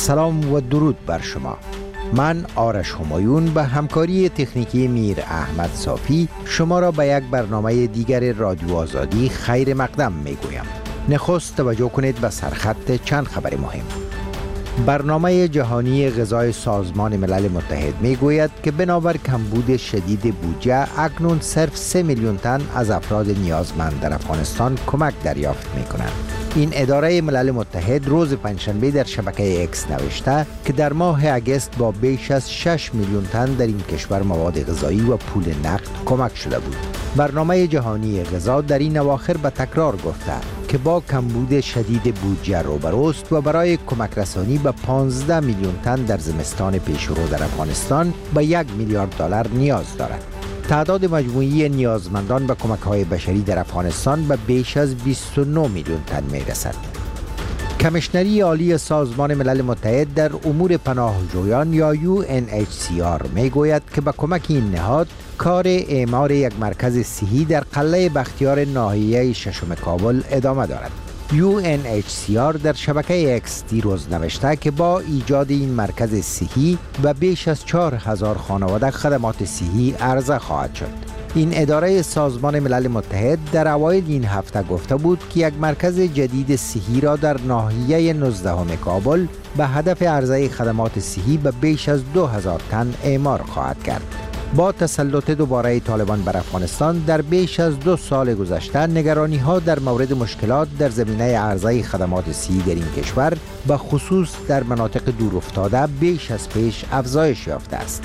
سلام و درود بر شما. من آرش همایون به همکاری تکنیکی میر احمد صافی شما را به یک برنامه دیگر رادیو آزادی خیر مقدم می گویم. نخست توجه کنید به سرخط چند خبر مهم. برنامه جهانی غذای سازمان ملل متحد می گوید که بنابر کمبود شدید بودجه اکنون صرف 3 میلیون تن از افراد نیازمند در افغانستان کمک دریافت می کنند. این اداره ملل متحد روز پنجشنبه در شبکه اکس نوشته که در ماه اگست با بیش از 6 میلیون تن در این کشور مواد غذایی و پول نقد کمک شده بود. برنامه جهانی غذا در این اواخر به تکرار گفته که با کمبود شدید بودجه روبروست و برای کمک رسانی به 15 میلیون تن در زمستان پیشرو در افغانستان به 1 میلیارد دلار نیاز دارد. تعداد مجموعی نیازمندان به کمک‌های بشری در افغانستان به بیش از 29 میلیون تن می‌رسد. کمیشنری عالی سازمان ملل متحد در امور پناهجویان یا UNHCR می‌گوید که به کمک این نهاد کار اعمار یک مرکز صحی در قلعه بختیار ناحیه ششم کابل ادامه دارد. UNHCR در شبکه اکس دیروز نوشته که با ایجاد این مرکز صحی و بیش از 4000 خانواده خدمات صحی عرضه خواهد شد. این اداره سازمان ملل متحد در اوایل این هفته گفته بود که یک مرکز جدید صحی را در ناحیه 19 کابل به هدف عرضه خدمات صحی به بیش از 2000 تن اعمار خواهد کرد. با تسلط دوباره طالبان بر افغانستان در بیش از 2 سال گذشته نگرانی ها در مورد مشکلات در زمینه عرضه خدمات صحی در این کشور به خصوص در مناطق دورافتاده بیش از پیش افزایش یافته است.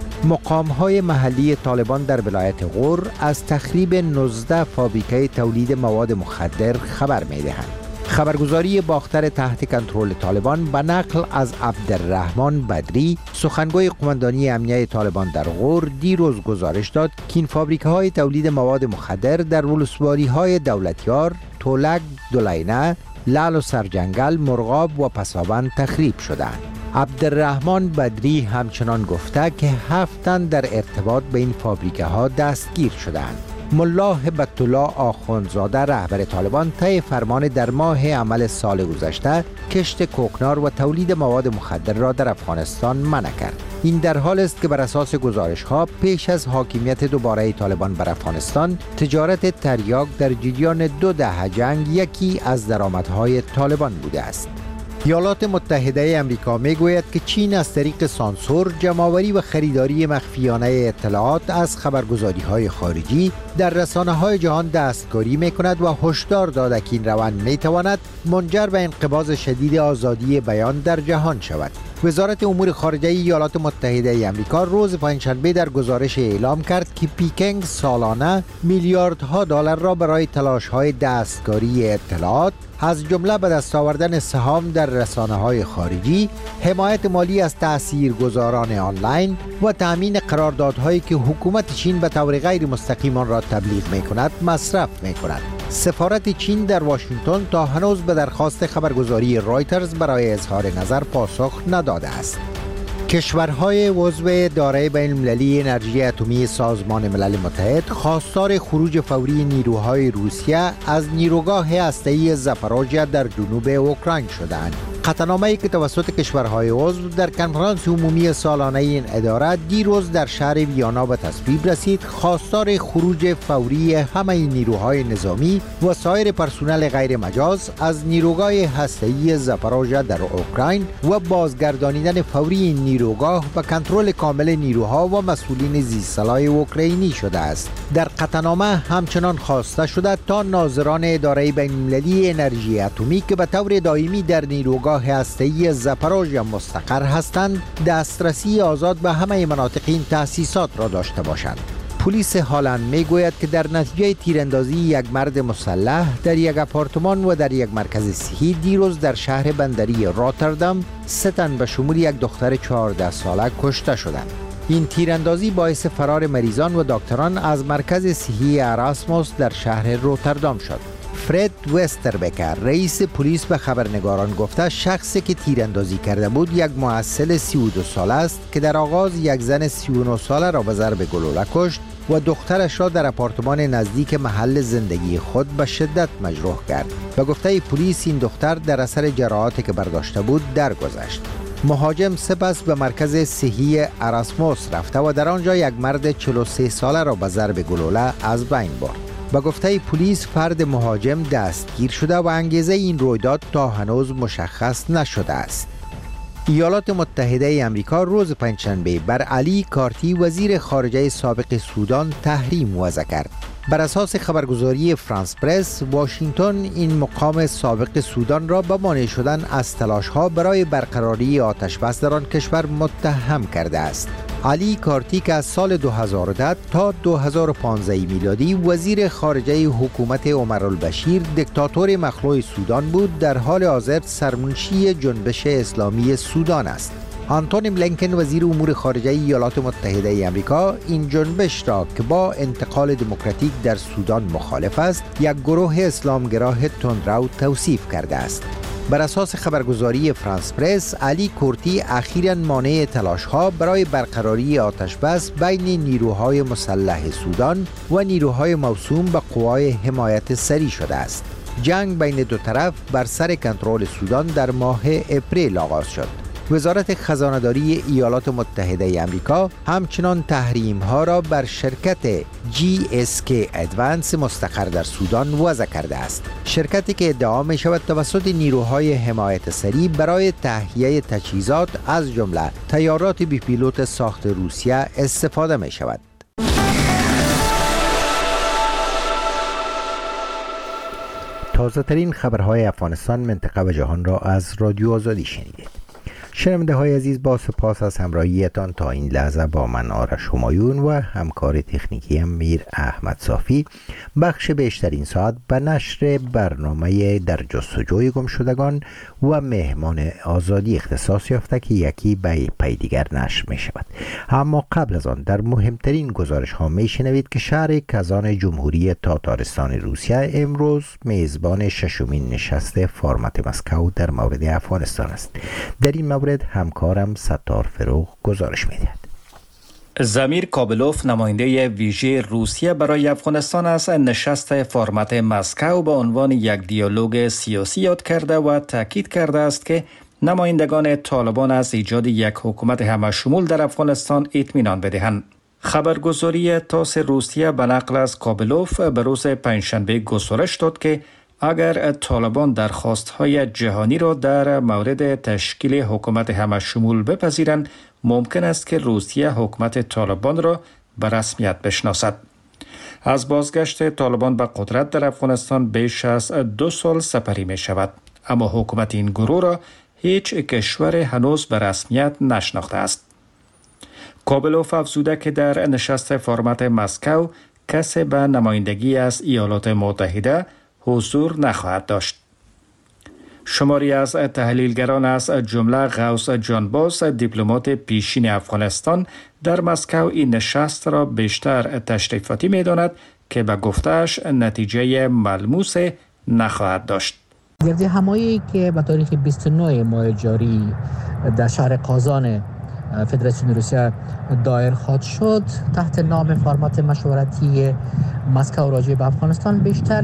مقام‌های محلی طالبان در ولایت غور از تخریب 19 فابریکه تولید مواد مخدر خبر می‌دهند. خبرگزاری باختر تحت کنترل طالبان به نقل از عبدالرحمن بدری سخنگوی قماندانی امنیه طالبان در غور دیروز گزارش داد که این فابریکه های تولید مواد مخدر در ولسوالی های دولتیار، تولک، دولینه، لعل و سرجنگل، مرغاب و پسابند تخریب شدند. عبدالرحمن بدری همچنان گفته که 7 تن در ارتباط به این فابریکه ها دستگیر شدند. ملا هبت الله آخوندزاده رهبر طالبان طی فرمان در ماه عمل سال گذشته کشت کوکنار و تولید مواد مخدر را در افغانستان منع کرد. این در حال است که بر اساس گزارش ها پیش از حاکمیت دوباره طالبان بر افغانستان تجارت تریاک در جریان 2 دهه جنگ یکی از درآمدهای طالبان بوده است. ایالات متحده امریکا میگوید که چین از طریق سانسور، جمع‌آوری و خریداری مخفیانه اطلاعات از خبرگزاری‌های خارجی در رسانه‌های جهان دستکاری می‌کند و هشدار داده که این روند می‌تواند منجر به انقباض شدید آزادی بیان در جهان شود. وزارت امور خارجه ایالات متحده امریکا روز پنجشنبه در گزارش اعلام کرد که پیکنگ سالانه میلیاردها دلار را برای تلاش‌های دستکاری اطلاعات از جمله به دست آوردن سهام در رسانه‌های خارجی، حمایت مالی از تاثیرگذاران آنلاین و تأمین قراردادهایی که حکومت چین به طور غیر مستقیم آن را تبلیغ می‌کند مصرف می‌کند. سفارت چین در واشنگتن تا هنوز به درخواست خبرگزاری رایترز برای اظهار نظر پاسخ نداده است. کشورهای عضو اداره بین‌المللی انرژی اتمی سازمان ملل متحد خواستار خروج فوری نیروهای روسیه از نیروگاه هسته‌ای زاپاروژیا در جنوب اوکراین شدند. قطعنامه‌ای که توسط کشورهای عضو در کنفرانس عمومی سالانه این اداره دیروز در شهر ویانا به تصویب رسید، خواستار خروج فوری همه نیروهای نظامی و سایر پرسنل غیر مجاز از نیروگاه هسته‌ای زاپاروژیا در اوکراین و بازگردانیدن فوری این نیروگاه به کنترل کامل نیروها و مسئولین زیرسلاح اوکراینی شده است. در قطعنامه همچنان خواسته شده تا ناظران اداره بین‌المللی انرژی اتمی که به طور دائمی در نیروگاه هسته‌ای زاپاروژیا مستقر هستند، دسترسی آزاد به همه مناطق این تأسیسات را داشته باشند. پلیس هالند میگوید که در نتیجه تیراندازی یک مرد مسلح در یک آپارتمان و در یک مرکز صحی دیروز در شهر بندری راتردام 3 تن به شمول یک دختر 14 ساله کشته شدند. این تیراندازی باعث فرار مریضان و دکتران از مرکز صحی اراسموس در شهر روتردام شد. فرد وستربکر رئیس پلیس به خبرنگاران گفته شخصی که تیراندازی کرده بود یک محصل 32 ساله است که در آغاز یک زن 39 ساله را به ضرب گلوله کشت و دخترش را در آپارتمان نزدیک محل زندگی خود به شدت مجروح کرد. به گفته پلیس این دختر در اثر جراحاتی که برداشته بود درگذشت. مهاجم سپس به مرکز صحی اراسموس رفته و در آنجا یک مرد 43 ساله را به ضرب گلوله از بین برد. به گفته پلیس فرد مهاجم دستگیر شده و انگیزه این رویداد تا هنوز مشخص نشده است. ایالات متحده آمریکا روز پنجشنبه بر علی کارتی وزیر خارجه سابق سودان تحریم وضع کرد. بر اساس خبرگزاری فرانس پرس، واشنگتن این مقام سابق سودان را به مانع شدن از تلاش‌ها برای برقراری آتش‌بس در آن کشور متهم کرده است. علی کارتی که از سال 2010 تا 2015 میلادی وزیر خارجه حکومت عمرالبشیر دیکتاتور مخلوع سودان بود، در حال حاضر سرمنشی جنبش اسلامی سودان است. آنتونی بلینکن وزیر امور خارجه ایالات متحده آمریکا این جنبش را که با انتقال دموکراتیک در سودان مخالف است، یک گروه اسلامگرا تندرو توصیف کرده است. بر اساس خبرگزاری فرانس پرس، علی کورتی اخیراً مانع تلاش‌ها برای برقراری آتش‌بس بین نیروهای مسلح سودان و نیروهای موسوم به قوای حمایت سری شده است. جنگ بین دو طرف بر سر کنترل سودان در ماه اپریل آغاز شد. وزارت خزانه‌داری ایالات متحده آمریکا همچنان تحریم‌ها را بر شرکت GSK ادوانس مستقر در سودان وضع کرده است. شرکتی که ادعا می‌شود توسط نیروهای حمایت سری برای تهیه تجهیزات از جمله طیارات بی پیلوت ساخت روسیه استفاده می‌شود. تازه ترین خبرهای افغانستان، منطقه و جهان را از رادیو آزادی شنیدید. شنونده های عزیز، با سپاس از همراهیتان تا این لحظه با من آرش همایون و همکار تکنیکی میر احمد صافی بخش بیشتر این ساعت به نشر برنامه در جستجوی گمشدگان و مهمان آزادی اختصاص یافته که یکی به پی دیگر نشر می شود. اما قبل از آن در مهمترین گزارش ها می شنوید که شهر کازان جمهوری تاتارستان روسیه امروز میزبان ششمین نشست فرمت مسکو در مورد افغانستان است. در این مورد همکارم ستار فروغ گزارش می‌دهد. زمیر کابلوف، نماینده ویژه روسیه برای افغانستان، از نشست فرمت مسکو به عنوان یک دیالوگ سیاسی یاد کرده و تاکید کرده است که نمایندگان طالبان از ایجاد یک حکومت همه‌شمول در افغانستان اطمینان بدهند. خبرگزاری تاس روسیه به نقل از کابلوف به روز پنجشنبه گزارش داد که اگر طالبان درخواست‌های جهانی را در مورد تشکیل حکومت همه‌شمول بپذیرند، ممکن است که روسیه حکومت طالبان را به رسمیت بشناسد. از بازگشت طالبان به قدرت در افغانستان بیش از 2 سال سپری می شود، اما حکومت این گروه را هیچ کشور هنوز به رسمیت نشناخته است. کابلوف افزوده که در نشست فرمت مسکو کسی به نمایندگی از ایالات متحده حضور نخواهد داشت. شماری از تحلیلگران از جمله غوث جانباز، دیپلمات پیشین افغانستان، در مسکو این نشست را بیشتر تشریفاتی می‌داند که به گفته‌اش نتیجه ملموس نخواهد داشت. گرد همایی که به تاریخ 29 ماه جاری در شهر قازان فدراسیون روسیه دایر خواهد شد تحت نام فرمت مشورتی مسکو راجع به افغانستان بیشتر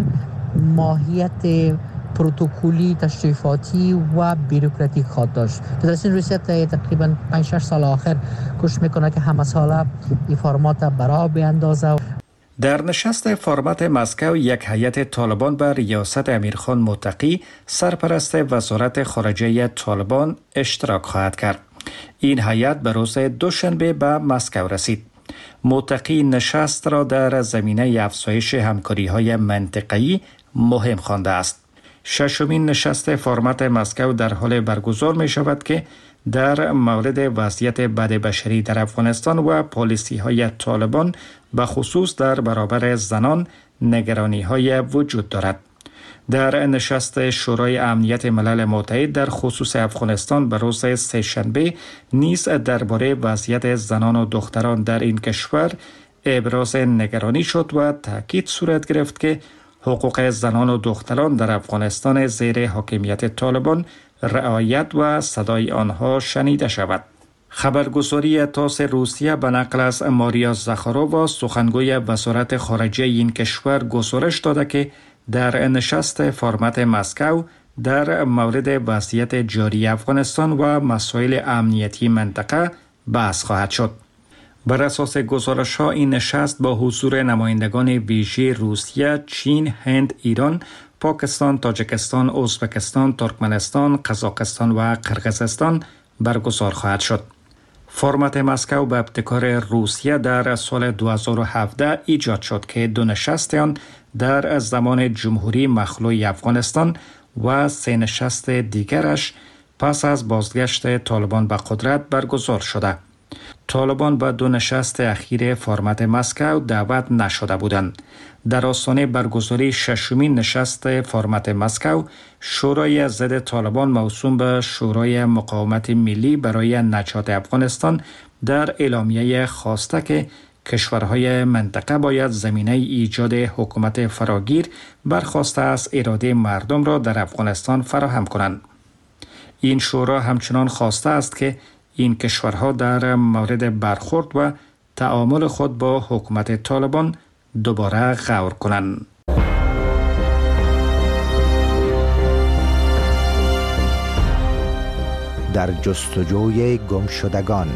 ماهیت پروتکلی، تشریفاتی و بیروکراتیک خواهد داشت. فدراسیون روسیه تقریبا 5-6 سال آخر کوشش میکنه که همه ساله این فرمات برا بیاندازه. در نشست فرمت مسکو یک هیئت طالبان به ریاست امیرخان متقی، سرپرست وزارت خارجه طالبان، اشتراک خواهد کرد. این هیئت به روز دوشنبه به مسکو رسید. متقی نشست را در زمینه افزایش همکاری‌های منطقه‌ای مهم خوانده است. ششمین نشست فرمت مسکو در حال برگزار می شود که در مورد وضعیت بدبشری در افغانستان و پالیسی‌های طالبان به خصوص در برابر زنان نگرانی‌های وجود دارد. در نشست شورای امنیت ملل متحد در خصوص افغانستان به روز سه‌شنبه نیز درباره وضعیت زنان و دختران در این کشور ابراز نگرانی شد و تاکید صورت گرفت که حقوق زنان و دختران در افغانستان زیر حاکمیت طالبان رعایت و صدای آنها شنیده شود. خبرگزاری تاس روسیه به نقل از ماریا زاخارووا، سخنگوی وزارت خارجه این کشور، گزارش داده که در نشست فرمت مسکو در مورد وضعیت جاری افغانستان و مسائل امنیتی منطقه بحث خواهد شد. بر اساس گزارش‌ها این نشست با حضور نمایندگان ویژه روسیه، چین، هند، ایران، پاکستان، تاجیکستان، ازبکستان، ترکمنستان، قزاقستان و قرقیزستان برگزار خواهد شد. فرمت مسکو به ابتکار روسیه در سال 2017 ایجاد شد که دو نشست آن در زمان جمهوری مخلوع افغانستان و 3 نشست دیگرش پس از بازگشت طالبان به قدرت برگزار شده. طالبان به 2 نشست اخیر فرمت مسکو دعوت نشده بودند. در آستانه برگزاری 6مین نشست فرمت مسکو، شورای ضد طالبان موسوم به شورای مقاومت ملی برای نجات افغانستان در اعلامیه خواسته که کشورهای منطقه باید زمینه ایجاد حکومت فراگیر برخواسته از اراده مردم را در افغانستان فراهم کنند. این شورا همچنان خواسته است که این کشورها در مورد برخورد و تعامل خود با حکومت طالبان دوباره غور کنند. در جستجوی گمشدگان.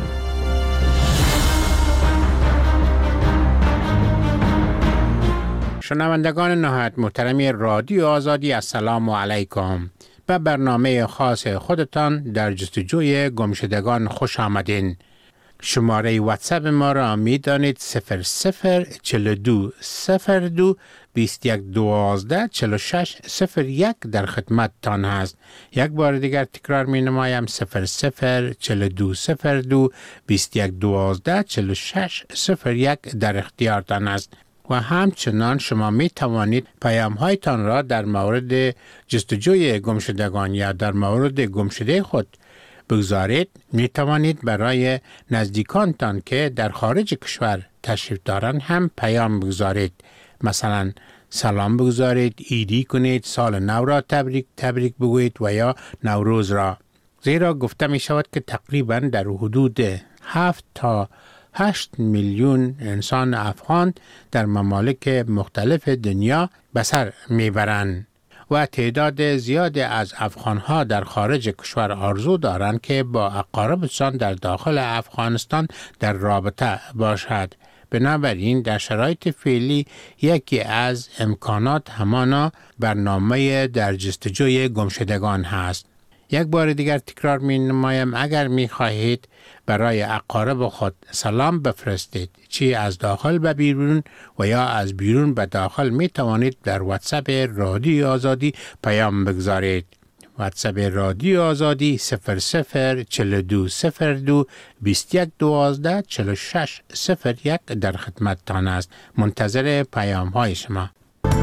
شنوندگان نهایت محترمی رادیو آزادی، السلام علیکم. به برنامه خاص خودتان در جستجوی گمشدگان خوش آمدین. شماره واتساپ ما را می دانید 0042 02 21 12 46 01 در خدمت تان هست. یک بار دیگر تکرار می نمایم 0042 02 21 12 46 01 در اختیارتان است. و همچنان شما می توانید پیام هایتان را در مورد جستجوی گمشدگان یا در مورد گمشده خود بگذارید. می توانید برای نزدیکانتان که در خارج کشور تشریف دارند هم پیام بگذارید. مثلا سلام بگذارید، ایدی کنید، سال نو را تبریک بگویید و یا نوروز را. زیرا گفته می شود که تقریبا در حدود 7 تا 8 میلیون انسان افغان در ممالک مختلف دنیا به سر میبرند و تعداد زیادی از افغانها در خارج کشور آرزو دارند که با اقاربشان در داخل افغانستان در رابطه باشد. بنابراین در شرایط فعلی یکی از امکانات همانا برنامه در جستجوی گمشدگان هست. یک بار دیگر تکرار می نمایم اگر می خواهید برای اقارب خود سلام بفرستید، چی از داخل به بیرون و یا از بیرون به داخل، می توانید در واتساپ رادیو آزادی پیام بگذارید. واتساپ رادیو آزادی 0042 02 21 12 46 01 در خدمت تان است. منتظر پیام های شما.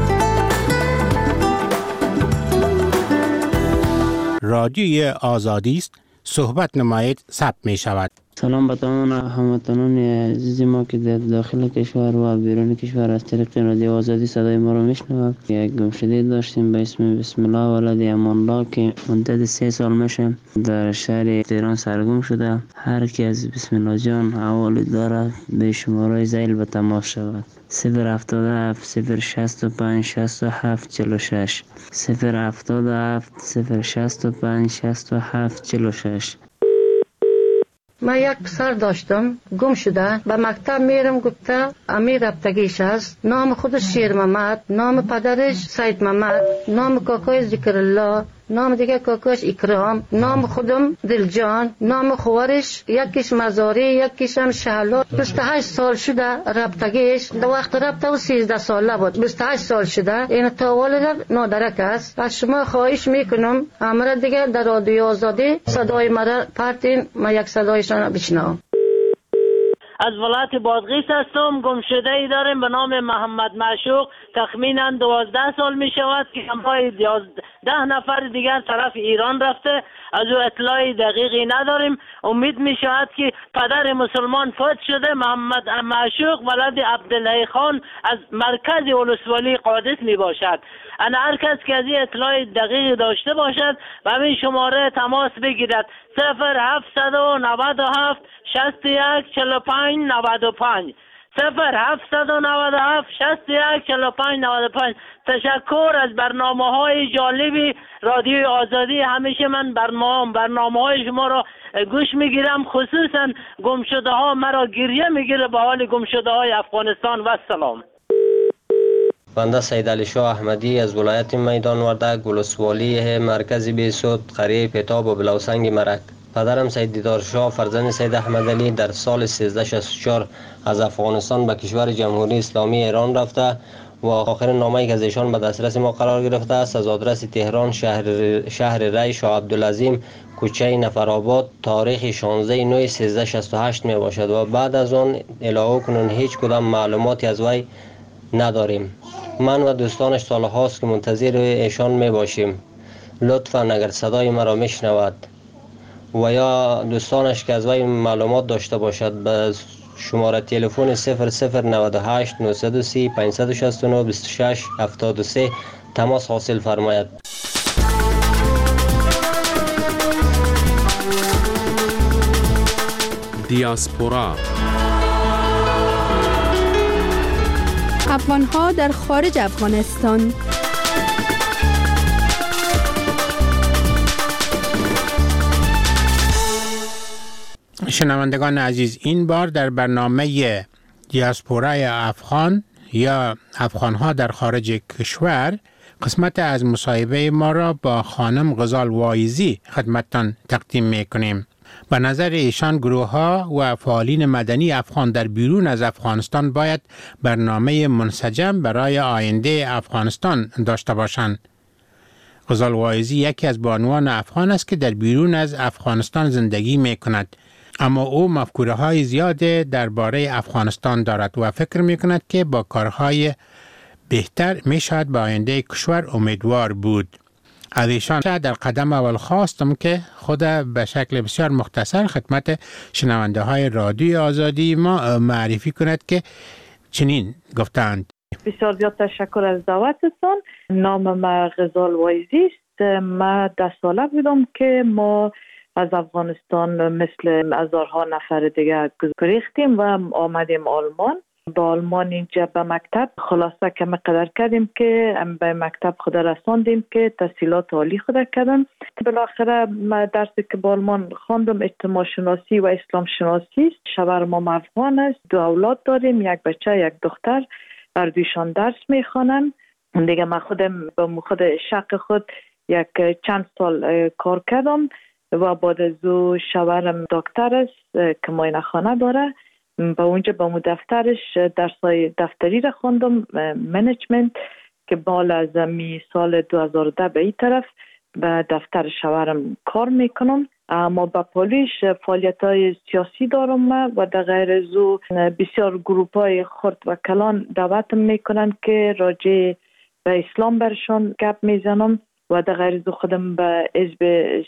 رادیوی آزادی است، صحبت نمایید، ثبت می شود. سلام به تمام هموطنان عزیز ما که در داخل کشور و بیرون کشور از طریق رادیو آزادی صدای ما را میشنوند. یک گمشده داشتیم به اسم بسم الله ولد امان الله که مدت 3 سال میشه در شهر تهران سرگم شده. هر کی از بسم الله جان حوالی داره به شماره زیل به تماس شود. 077 065 67 46 077 065 67 46. من یک پسر داشتم گم شده، به مکتب میرم گفته امیر رفتگیش است. نام خودش شیر محمد، نام پدرش سید محمد، نام کاکای ذکر الله، نام دیگه کاکاش اکرام، نام خودم دلجان، نام خوارش یکیش مزاری یکیش هم شهلا. 28 سال شده رفتگیش. در وقت رفته و 13 ساله بود. 28 سال شده. این تا والد نادرک است. از شما خواهش میکنم امر دیگه در رادیو آزادی صدای مرا پرتین، ما یک صدایشان بشنوم. از ولایت بادغیس هستم. گمشده ای داریم به نام محمد معشوق. تخمینا 12 سال می شود که همراه 10 نفر دیگر طرف ایران رفته. از او اطلاعی دقیقی نداریم. امید می شود که پدر مسلمان فوت شده. محمد معشوق ولد عبدالله خان از مرکز ولسوالی قادس می باشد. انا هر کس که از این اطلاع دقیقی داشته باشد و همین شماره تماس بگیرد 0797 61 45 95 0797 61 45 95. تشکر از برنامه‌های جالبی رادیوی آزادی. همیشه من برنامه‌های شما را گوش میگیرم، خصوصا گمشده ها مرا گریه میگیره به حال گمشده های افغانستان. و سلام. بنده سید علی شاه احمدی از ولایت میدان وردک، ولسوالی مرکز بیسود، قریه پتاب و بلوسنگ مرک. پدرم سید دیدار شاه فرزند سید احمد علی در سال 1364 از افغانستان به کشور جمهوری اسلامی ایران رفته و آخرین نامه‌ای که از ایشان به دسترس ما قرار گرفته است از آدرس تهران شهر ری شاه عبدالعظیم کوچه نفرآباد تاریخ 16/9/1368 می باشد و بعد از آن علاوه کنون هیچ کدام معلوماتی از وی نداریم. من و دوستانش سالهاست که منتظر ایشان می باشیم. لطفاً اگر صدای مرا میشنود و یا دوستانش که از وی معلومات داشته باشد به شماره تلفن 0098 930 569 26 73 تماس حاصل فرماید. دیاسپورا افغان‌ها در خارج افغانستان. شنوندگان عزیز، این بار در برنامه دیاسپورای افغان یا افغان‌ها در خارج کشور قسمت از مصاحبه ما را با خانم غزال وایزی خدمتتان تقدیم می‌کنیم. به نظر ایشان گروه‌ها و فعالین مدنی افغان در بیرون از افغانستان باید برنامه منسجم برای آینده افغانستان داشته باشند. غزال وایزی یکی از بانوان افغان است که در بیرون از افغانستان زندگی می‌کند، اما او مفکوره‌های زیاده درباره افغانستان دارد و فکر می‌کند که با کارهای بهتر می‌شود به آینده کشور امیدوار بود. از ایشان در قدم اول خواستم که خود به شکل بسیار مختصر خدمت شنونده های رادیوی آزادی ما معرفی کند که چنین گفتند. بسیار زیاد تشکر از دعوتتان. نام ما غزال وایزی است. ما 10 ساله بودم که ما از افغانستان مثل هزارها نفر دیگه گریختیم و آمدیم آلمان. با آلمان اینجا به مکتب خلاصه که مقدر کردیم که به مکتب خود رساندیم که تحصیلات عالی خود کردم. بالاخره ما درسی که با آلمان خواندم اجتماع شناسی و اسلام شناسی. شوهرم افغان است، 2 اولاد داریم، 1 بچه 1 دختر. هر دویشان درس میخوانن. دیگه من خودم با خود شق خود چند سال کار کردم و بعد از او شوهرم دکتر است که معاینه خانه داره. با اونجا با مو دفترش درسای دفتری را خوندم، منیجمنت، که بالا از می سال 2010 به این طرف به دفتر شوهرم کار میکنم. اما با پولیش فعالیت‌های سیاسی دارم و در غیر از او بسیار گروپ‌های خرد و کلان دعوتم میکنن که راجع به اسلام برشان گپ میزنم و در غیر از او خودم به حزب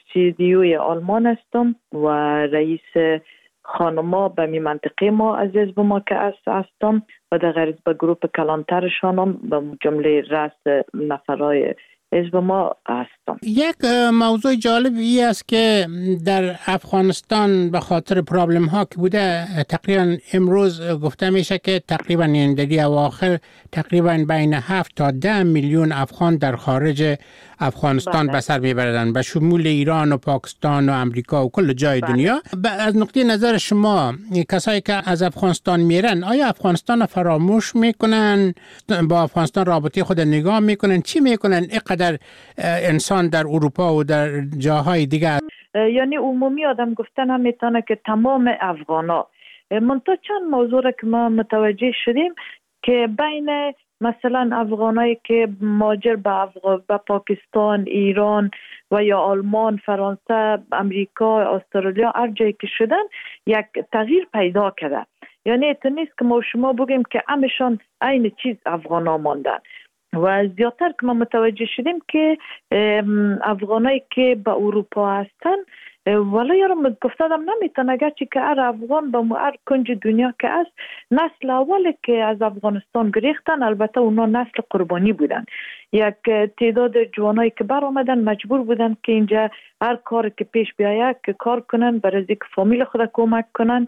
CDU آلمان هستم و رئیس خانما به می منطقه ما از حزب ما که هستم و در غیر به گروپ کلانترشانم به جمله رأس نفرای حزب ما هستم. یک موضوع جالبی است که در افغانستان به خاطر پرابلم ها که بوده تقریبا امروز گفته میشه که تقریبا در اواخر تقریبا بین 7 تا 10 میلیون افغان در خارج افغانستان به سر میبردن، به شمول ایران و پاکستان و امریکا و کل جای دنیا. از نقطه نظر شما کسایی که از افغانستان میرن آیا افغانستان فراموش میکنن؟ با افغانستان رابطه خود نگاه میکنن؟ چی میکنن؟ اینقدر انسان در اروپا و در جاهای دیگر، یعنی عمومی آدم گفتن هم میتونه که تمام افغانا. منتها چند موضوع را که ما متوجه شدیم که بین مثلا افغانایی که مهاجر به پاکستان، ایران و یا آلمان، فرانسه، امریکا، استرالیا هر جایی که شدن یک تغییر پیدا کرده. یعنی اتو نیست که ما شما بگیم که همشان عین چیز افغانا ماندن و زیادتر که ما متوجه شدیم که افغانایی که به اروپا هستن ولی یارم گفتادم نمیتونه اگرچه که هر افغان به هر کنج دنیا که است نسل اولی که از افغانستان گریختن، البته اونا نسل قربانی بودن. یک تعداد جوانایی که بر آمدن مجبور بودن که اینجا هر کار که پیش بیاید که کار کنن، برای اینکه فامیل خود کمک کنن.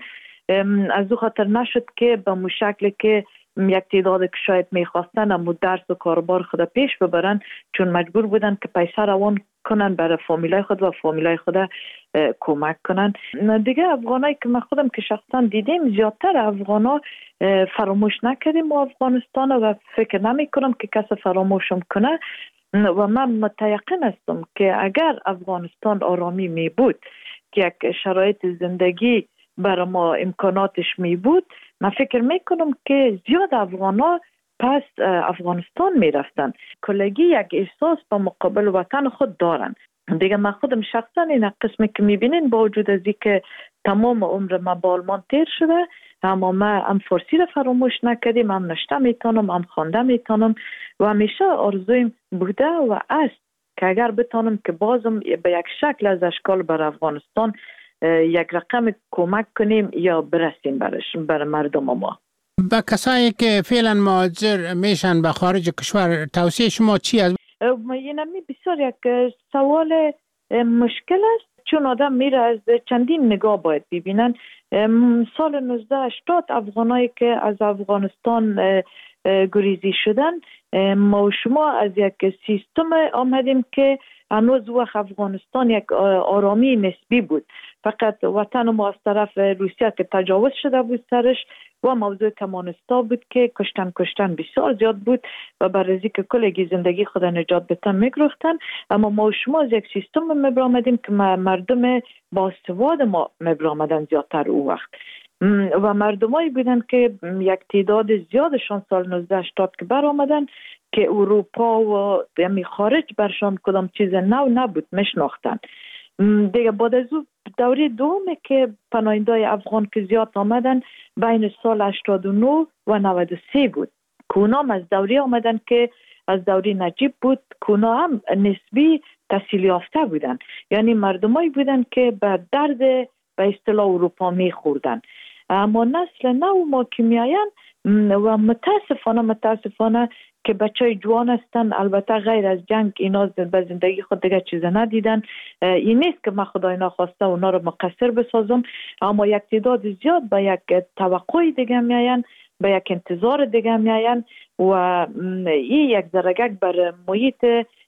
از او خاطر نشد که به مو شکل که یک تعداد که شاید میخواستن اما درس و کاربار خود پیش ببرن، چون مجبور بودن که پیسه روان کنن برای فامیلای خود و فامیلای خود کمک کنن. دیگه افغانایی که من خودم که شخصا دیدیم، زیادتر افغانا فراموش نکردیم و افغانستان و فکر نمی کنم که کس فراموشم کنه و من متیقن هستم که اگر افغانستان آرامی می بود، که یک شرایط زندگی برای ما امکاناتش می بود، من فکر می کنم که زیاد افغانا پس افغانستان می رفتن. کلگی یک احساس با مقابل وطن خود دارن. دیگه من خودم شخصا این قسمی که می بینین با وجود از که تمام عمر ما با آلمان تیر شده، اما ما هم فارسی را فراموش نکردیم، هم نشته میتونم، هم خوانده میتونم و همیشه آرزویم بوده و است که اگر بتونم که بازم به یک شکل از اشکال بر افغانستان یک رقم کمک کنیم یا برسیم بر مردم ما. با کسایی که فعلا مهاجر میشن به خارج کشور، توصیه شما چی است؟ اینمی بسیار یک سوال مشکل است، چون آدم میره از چندین نگاه باید ببینن. سال 1980 افغانایی که از افغانستان گریزی شدن، ما و شما از یک سیستم آمدیم که هنوز وقت افغانستان یک آرامی نسبی بود، فقط وطن ما از طرف روسیه که تجاوز شده بود سرش و موضوع کمانستا بود که کشتن بسیار زیاد بود و برای که کلگی زندگی خود نجات بتن میگرفتن. اما ما و شما از یک سیستم میبرامدیم که مردم باسواد ما میبرامدن زیادتر او وقت و مردمایی بودن که یک تعداد زیادشان سال 1980 که برآمدن که اروپا و خارج برشان کدام چیز نو نبود میشناختن. دیگه بعد از او دوره دومه که پناهنده‌های افغان که زیاد آمدن بین سال 89 و 93 بود که اونا از دوره آمدن که از دوره نجیب بود که اونا هم نسبی تحصیل یافته بودن، یعنی مردمایی بودن که به درد به اصطلاح اروپا میخوردن. اما نسل نو ما که میاین و متاسفانه که بچهای جوان هستن، البته غیر از جنگ اینا به زندگی خود دیگه چیز ندیدن. این نیست که من خدای ناخواسته اونا رو مقصر بسازم، اما یک تعداد زیاد به یک توقع دیگه میاین، به یک انتظار دیگه میاین و این یک درجه بر محیط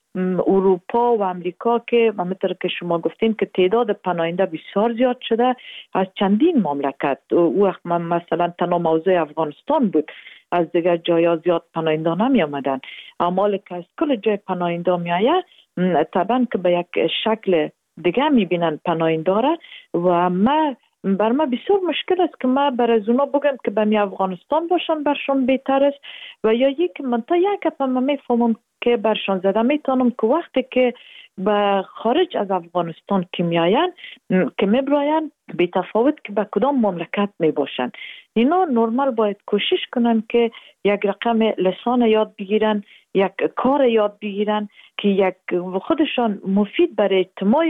اروپا و امریکا که همونطور که شما گفتین که تعداد پناهنده بسیار زیاد شده از چندین مملکت. وقت مثلا تنها موضوع افغانستان بود، از دیگر جایا زیاد پناهنده نمی آمدن، اما که از کل جای پناهنده می آید طبعا که به یک شکل دیگه می بینن پناهنده را و بر ما بسیار مشکل است که ما بر از اونا بگم که به افغانستان باشن برشان بهتر است و یا یک من تا یک اپا می فهمم که برشان زده میتونم که وقتی که به خارج از افغانستان که میاین که میبراین بی تفاوت که به کدام مملکت می باشن، اینا نرمال باید کوشش کنن که یک رقم لسان یاد بگیرن، یک کار یاد بگیرن که یک خودشان مفید برای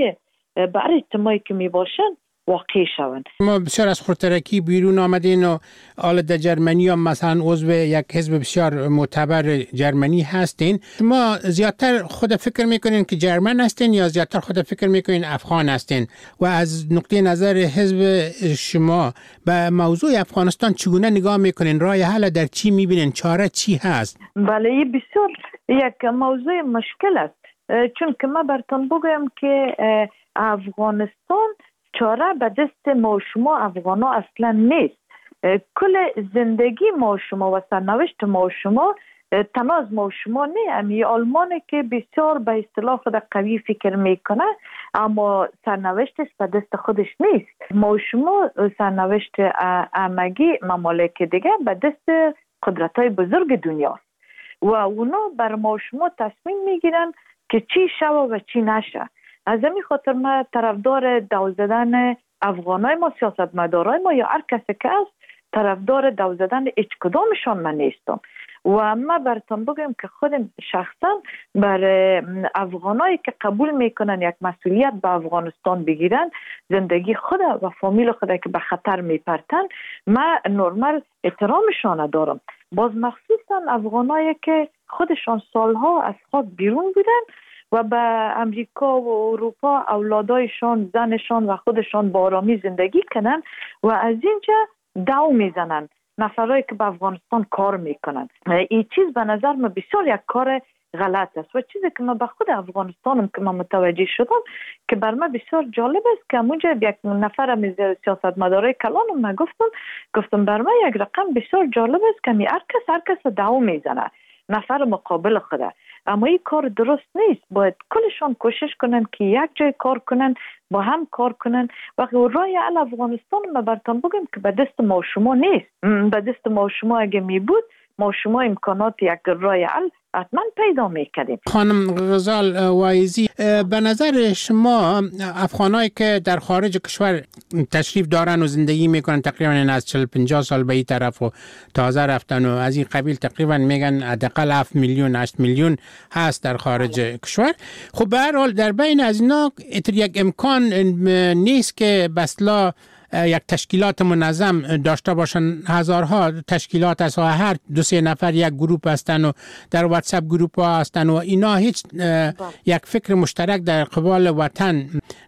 اجتماعی که می باشن واقع شوند. ما بسیار از خودترکی بیرون آمدین و حالا در جرمنی هم مثلا عضو یک حزب بسیار معتبر جرمنی هستین. شما زیادتر خود فکر میکنین که جرمن هستین یا زیادتر خود فکر میکنین افغان هستین و از نقطه نظر حزب شما به موضوع افغانستان چگونه نگاه میکنین؟ راه حل در چی میبینین؟ چاره چی هست؟ بله بسیار یک موضوع مشکل است، چون که من براتون بگویم که افغانستان چاره به دست ما و شما افغانا اصلا نیست. کل زندگی ما و شما و سرنوشت ما و شما تنها از ما و شما نه، امی آلمانه که بسیار به اصطلاح خود قوی فکر میکنه اما سرنوشتش به دست خودش نیست. ما و شما سرنوشت همگی ممالک دیگه به دست قدرت‌های بزرگ دنیا و اونا بر ما و شما تصمیم میگیرن که چی شوه و چی نشه. از همین خاطر ما طرفدار دو زدن افغانای ما، سیاستمدارای ما یا هر کسی که است، طرفدار دو زدن هیچ کدامشان من نیستم و ما براتون بگم که خودم شخصا بر افغانایی که قبول میکنن یک مسئولیت به افغانستان بگیرن، زندگی خود و فامیل خود که به خطر میپرتن، ما نرمال احترامشان دارم. باز مخصوصا افغانایی که خودشان سالها از خاک بیرون بودن و به امریکا و اروپا اولادایشان، زنشان و خودشان با آرامی زندگی کنن و از اینجا داو میزنن، نفرایی که به افغانستان کار میکنن. این چیز به نظر من بسیار یک کار غلط است و چیزی که من به خود افغانستانم که من متوجه شدم که بر من بسیار جالب است که اونجا یک نفر از سیاستمدارای کلانم من گفتم بر من یک رقم بسیار جالب است که هر کس داو میزنه نفر مقابل خوده، اما این کار درست نیست. باید کلشان کوشش کنن که یک جای کار کنن، با هم کار کنن. وقتی رای حل افغانستان ما براتون بگم که به دست ما و شما نیست. به دست ما و شما اگه می بود ما و شما امکانات یک رای حل حتما پیدا میکردیم. خانم غزال وایزی، به نظر شما افغانایی که در خارج کشور تشریف دارن و زندگی میکنن تقریبا از 40-50 سال به این طرف و تازه رفتن و از این قبیل تقریبا میگن حداقل 7 میلیون 8 میلیون هست در خارج کشور، خب به هر حال در بین از اینا یک امکان نیست که بسلا یک تشکیلات منظم داشته باشن؟ هزارها تشکیلات است و هر 2-3 نفر یک گروپ هستن و در واتساپ گروپ ها هستن و اینا هیچ یک فکر مشترک در قبال وطن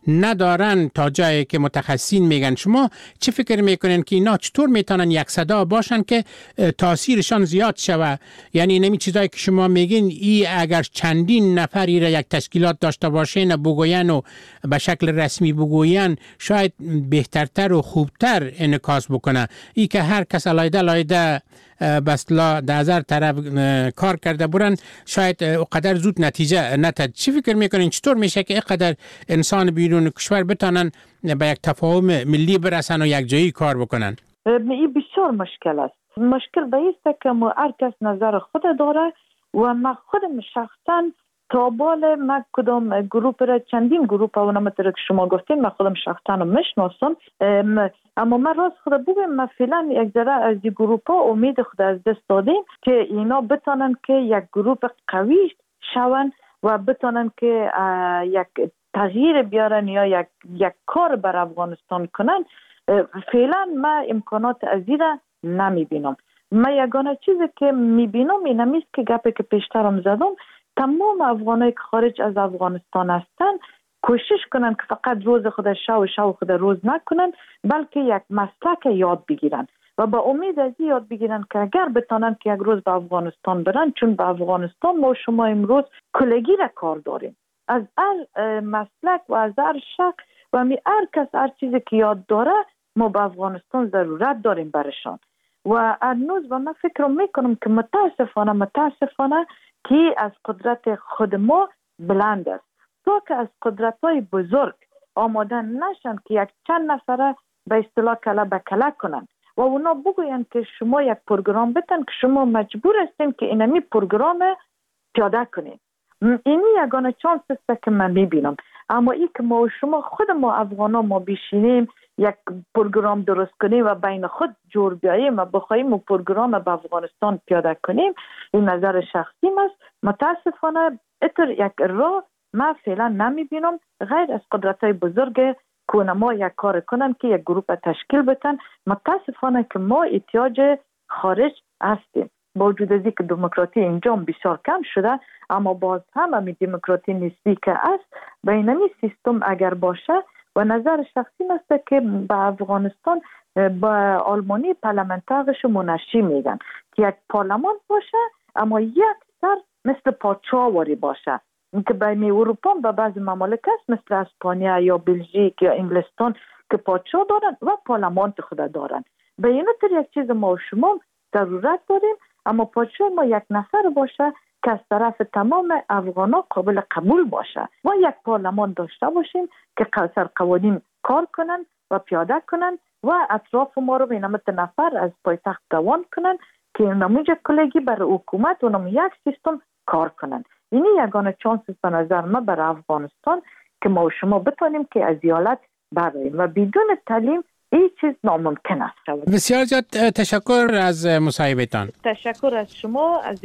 ندارن تا جایی که متخصصین میگن. شما چه فکر میکنین که اینا چطور میتونن یک صدا باشن که تاثیرشان زیاد شوه؟ یعنی نمی چیزایی که شما میگین ای اگر چندین نفری را یک تشکیلات داشته باشین بگوین و به شکل رسمی بگوین شاید بهترتر و خوبتر انعکاس بکنه. ای که هر کس علیده بسلا در هزار طرف کار کرده برن شاید اقدر زود نتیجه نتد. چی فکر میکنین چطور میشه که اقدر انسان بیرون کشور بتانن به یک تفاهم ملی برسن و یک جایی کار بکنن؟ این بسیار مشکل است. مشکل به ایست که هر کس نظر خود داره و من خودم شخصا تابال من کدام گروپ را چندین گروپ ها نمطر که شما گفتین من خودم شخصا مشناسم، اما من راست خود بگم من فعلا یک ذره از این گروپ ها امید خود از دست دادیم که اینا بتانن که یک گروپ قوی شون و بتانن که یک تغییر بیارن یا یک کار بر افغانستان کنن. فعلا من امکانات از این را نمیبینم. من یگانه چیزی که میبینم این همیست که گپی که پیشترم زدم، تمام افغانایی که خارج از افغانستان هستن کوشش کنن که فقط روز خود شو خود روز نکنن، بلکه یک مسلک یاد بگیرن و با امید از یاد بگیرن که اگر بتانن که یک روز به افغانستان برن، چون به افغانستان ما شما امروز کلگی را کار داریم از هر مسلک و از هر شق و هر کس هر چیزی که یاد داره ما به افغانستان ضرورت داریم برشان. و هنوز و من فکر میکنم که متاسفانه که از قدرت خود ما بلند است تا که از قدرت های بزرگ آماده نشن که یک چند نفره به اصطلاح کله به کله کنن و اونا بگوین که شما یک پروگرام بتن که شما مجبور هستین که اینمی پروگرام پیاده کنین. اینی یگانه چانس است که من میبینم. اما ای که ما و شما خود ما افغانا ما بشینیم یک پروگرام درست کنیم و بین خود جور بیاییم و بخوایم و پروگرام به افغانستان پیاده کنیم، این نظر شخصی است. متاسفانه اتر یک راه ما فعلا نمیبینم غیر از قدرت های بزرگ که ما یک کار کنن که یک گروه تشکیل بتن. متاسفانه که ما احتیاج خارج هستیم با وجود از اینکه دموکراسی اینجا بسیار کم شده، اما باز هم همین دموکراسی نسبی که است بین این سیستم اگر باشه و نظر شخصی است که به افغانستان با آلمانی پارلمانتاغش منشی میگن که یک پارلمان باشه اما یک سر مثل پادشاهواری باشه که بین اروپا و بعض ممالک است مثل اسپانیا یا بلژیک یا انگلستان که پادشاه دارن و پارلمان خود دارن. به این طور یک چیز ما و شما ضرورت داریم، اما پادشاه ما یک نفر باشه که از طرف تمام افغانا قابل قبول باشه و یک پارلمان داشته باشیم که سر قوانین کار کنن و پیاده کنن و اطراف ما رو به نمت نفر از پایتخت دوان کنن که نموج کلگی بر حکومت و نمو یک سیستم کار کنن. اینی یگانه چانس به نظر ما بر افغانستان که ما و شما بتانیم که از ایالت براییم و بدون تعلیم این چیز ناممکن است. بسیار زیاد تشکر از مصاحبهتان. تشکر از شما. از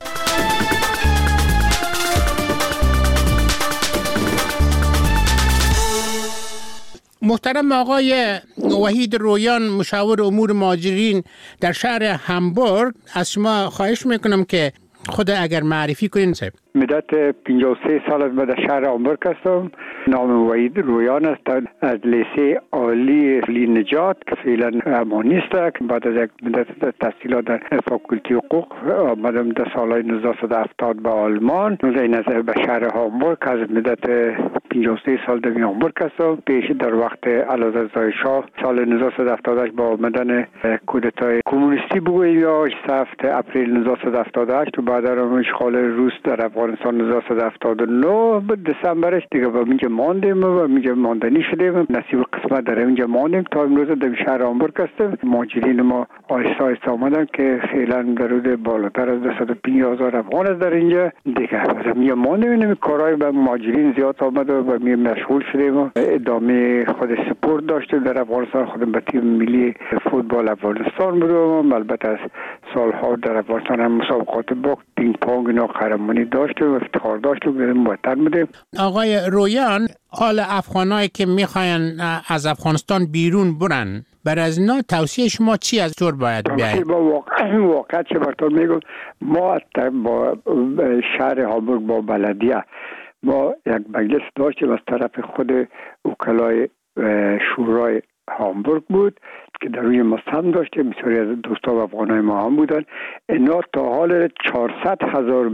محترم آقای وحید رویان، مشاور امور مهاجرین در شهر هامبورگ، از شما خواهش میکنم که خود اگر معرفی کنین. مدت 53 سال از در شهر هامبورگ هستم. نام وحید رویان است. از لیسه عالی نجات که فعلا اما نیست. بعد از یک مدت تحصیلات در فاکولتی حقوق آمدم در سالهای 1970 به آلمان. این به شهر هامبورگ از مدت 53 سال در هامبورگ هستم. پیش در وقت اعلیحضرت شاه سال 1978 با آمدن کودتای کمونیستی بگوییم یا 7 اپریل 1978 و بعد از اشغال روس در افغانستان 1979 دسامبرش دیگه با اینجا ماندیم و اینجا ماندنی شدیم. نصیب قسمت در اینجا ماندیم تا امروز در شهر هامبورگ هستیم. مهاجرین ما آهسته آهسته آمدن که فعلا در حدود بالاتر از 250,000 افغان است در اینجا دیگه. اینجا ماندیم. این کارهای به مهاجرین زیاد آمد و به مشغول شدیم و ادامه خود سپورت داشتیم در افغانستان. خودم به تیم ملی فوتبال افغانستان بودم. البته از سالها در افغانستان هم مسابقات باخت پینگ پونگ اینا قهرمانی داشتیم و افتخار داشتیم بریم وطن بودیم. آقای رویان، حال افغانایی که میخواین از افغانستان بیرون برن بر از اینا توصیه شما چی از طور باید بیاید؟ با واقعا چه برطور میگم ما با شهر هامبورگ با بلدیه ما یک مجلس داشتیم از طرف خود وکلای شورای هامبورگ بود که در روی مستم داشتیم. بسیاری از دوستا و افغانای ما هم بودن. اینا تا حال 400,000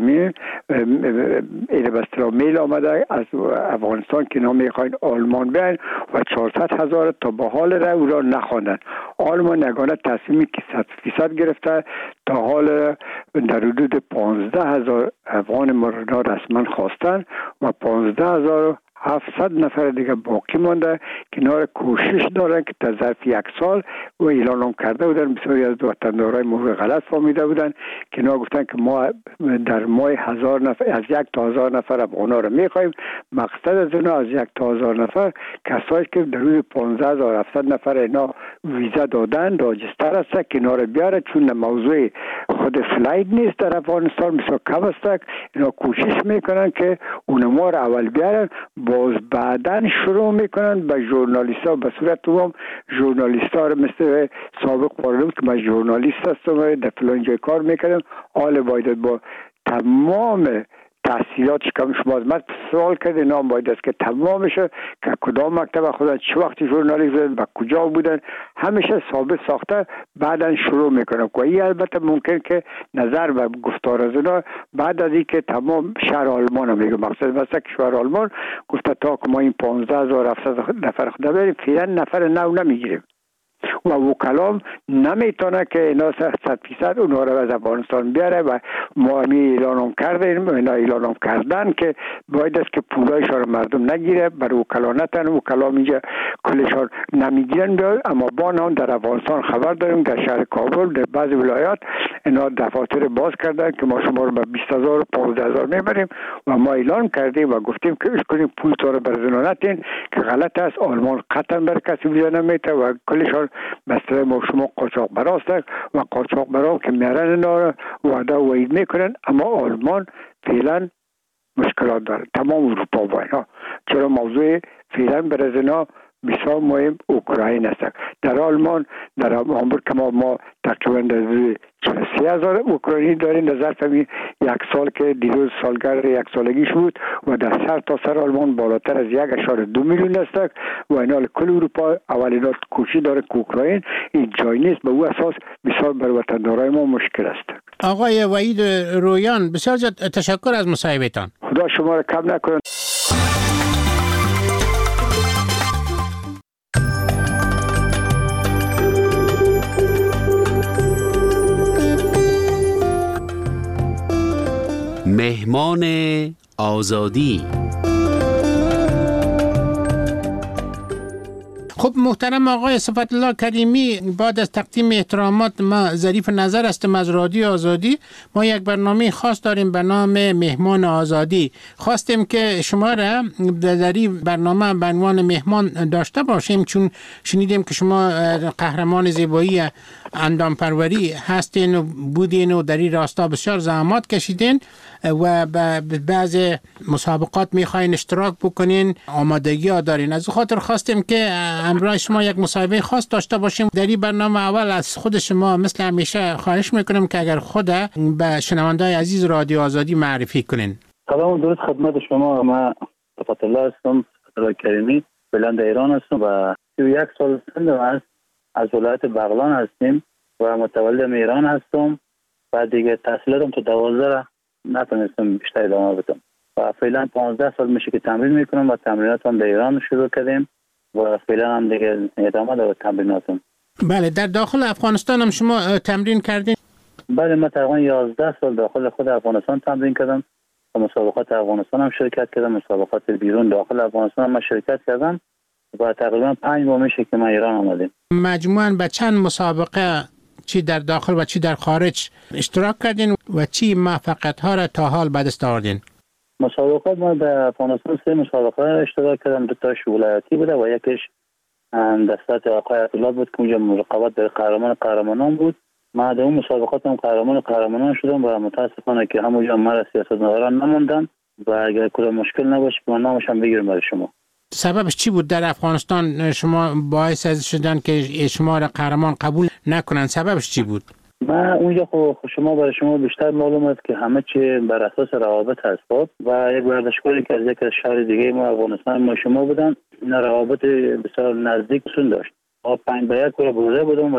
میل آمده از افغانستان که اینا میخواین آلمان بیاین و 400,000 تا به حال او را نخواندن. آلمان یگانه تصمیمی که 100% گرفته تا حال در حدود 15,000 افغان ما را رسما خواستن و 15,700 نفر دیگه باقی مانده که اینا کوشش دارن که تا ظرف 1 سال و اعلان هم کرده بودن. بسیاری از وطندارای ما غلط فهمیده بودن که اینا گفتن که ما در ماه 1000 نفر از 1 تا 1000 نفر افغانا رو میخوایم. مقصد از اینا از 1 تا 1000 نفر کسایی که در حدود 15,700 نفر اینا ویزا دادن راجستر هست که اینا رو بیاره، چون موضوع خود فلایت نیست در افغانستان بسیار کم است. اینا کوشش میکنن که اونما رو اول بیارن، باز بعدن شروع میکنن به ژورنالیست‌ها به صورت عموم ژورنالیست‌ها رو مثل سابق پارلمان که من ژورنالیست هستم در فلان جای کار میکنم حال باید با تمام تحصیلاتش که شما از من سوال کرده نام باید است که تمامشه که کدام مکتب خودن چه وقتی ژورنالیست بودن و کجا بودن همیشه ثابت ساخته بعدن شروع میکنن. و این البته ممکن که نظر و گفتار از اینا بعد از اینکه تمام شهر آلمان رو میگه مقصد مثلا که شهر آلمان گفته تا که ما این 15,700 نفر خود بریم فعلا نفر نو نمیگیریم و وکلام نمیتونه که اینا 100% اونها رو از افغانستان بیاره و ما اعلان کردیم اینا اعلان کردن که باید است که پولایشان رو مردم نگیره بر وکلا نتن. وکلام اینجا کلشان نمیگیرن اما با نام در افغانستان خبر داریم در شهر کابل در بعضی ولایات اینا دفاتر باز کردن که ما شما رو به 20,000 و 15,000 میبریم و ما اعلان کردیم و گفتیم که اشکالیم پول تو رو بر نتین که غلط است. آلمان قطعا بر کسی ویزا نمیده و کلشان مثلا ما شما قاچاق براست و قاچاق برا که میارن اینا رو وعده و وعید میکنن اما آلمان فعلا مشکلات داره تمام اروپا با اینا. چرا موضوع فعلا برای اینا بسیار مهم اوکراین است. در آلمان در هامبورگ که ما تقریبا 43,000 اوکراینی داریم در ظرف 1 سال که دیروز سالگرد 1 سالگیش بود و در سر تا سر آلمان بالاتر از 1.2 میلیون است و اینا کل اروپا اولینا کوشش داره که اوکراین این جای نیست. به او اساس بسیار بر وطندارای ما مشکل است. آقای وحید رویان بسیار تشکر از مصاحبهتان. خدا شما را کم نکنه. مهمان آزادی. خب محترم آقای صفت الله کریمی، بعد از تقدیم احترامات ما ظریف نظر هستم از رادیو آزادی. ما یک برنامه خاص داریم به نام مهمان آزادی. خواستیم که شما را در این برنامه به عنوان مهمان داشته باشیم چون شنیدیم که شما قهرمان زیبایی اندام پروری هستین و بودین و در این راستا بسیار زحمات کشیدین و بعض مسابقات میخواین اشتراک بکنین، آمادگی ها دارین. از خاطر خواستیم که همراه شما یک مصاحبه خاص داشته باشیم. در این برنامه اول از خود شما مثل همیشه خواهش میکنم که اگر خود به شنونده‌های عزیز رادیو آزادی معرفی کنین. سلام درود خدمت شما. من صفت الله هستم، صفت کریمی، فعلا در ایران هستم و 31 سال سنم است. از ولایت بغلان هستیم و متولد ایران هستم و دیگه تحصیلاتم تو 12 نتونستم بیشتر ادامه بدم و فعلا 15 سال میشه که تمرین میکنم و تمریناتم در ایران شروع کردیم و فعلا هم دیگه ادامه دارم تمریناتم. بله، در داخل افغانستان هم شما تمرین کردین؟ بله، من تقریبا 11 سال داخل خود افغانستان تمرین کردم و مسابقات افغانستان هم شرکت کردم، مسابقات بیرون داخل افغانستان هم شرکت کردم و تقریبا 5 ماه میشه که من ایران آمدیم. مجموعاً به چند مسابقه چی در داخل و چی در خارج اشتراک کردین و چی موفقیت ها را تا حال به دست آوردین؟ مسابقات ما در افغانستان 3 مسابقه اشتراک کردم، 2 تاش ولایتی بوده و یکیش دستات آقای عطی‌الله بود که اونجا رقابت در قهرمانان بود. ما در اون مسابقات هم قهرمانان شدم و متاسفانه که همونجا مرا سیاستمداران نموندن و اگر کدام مشکل نباشه که من نامش هم بگیرم برای شما. سببش چی بود در افغانستان شما باعث از شدن که شما را قهرمان قبول نکنن؟ سببش چی بود؟ من اونجا خب شما برای شما بیشتر معلوم است که همه چی بر اساس روابط هست و یک ورزشکاری که از یک شهر دیگه ما افغانستان ما شما بودن، این روابط بسیار نزدیک سون داشت. ما 5-1 رو برده بودم و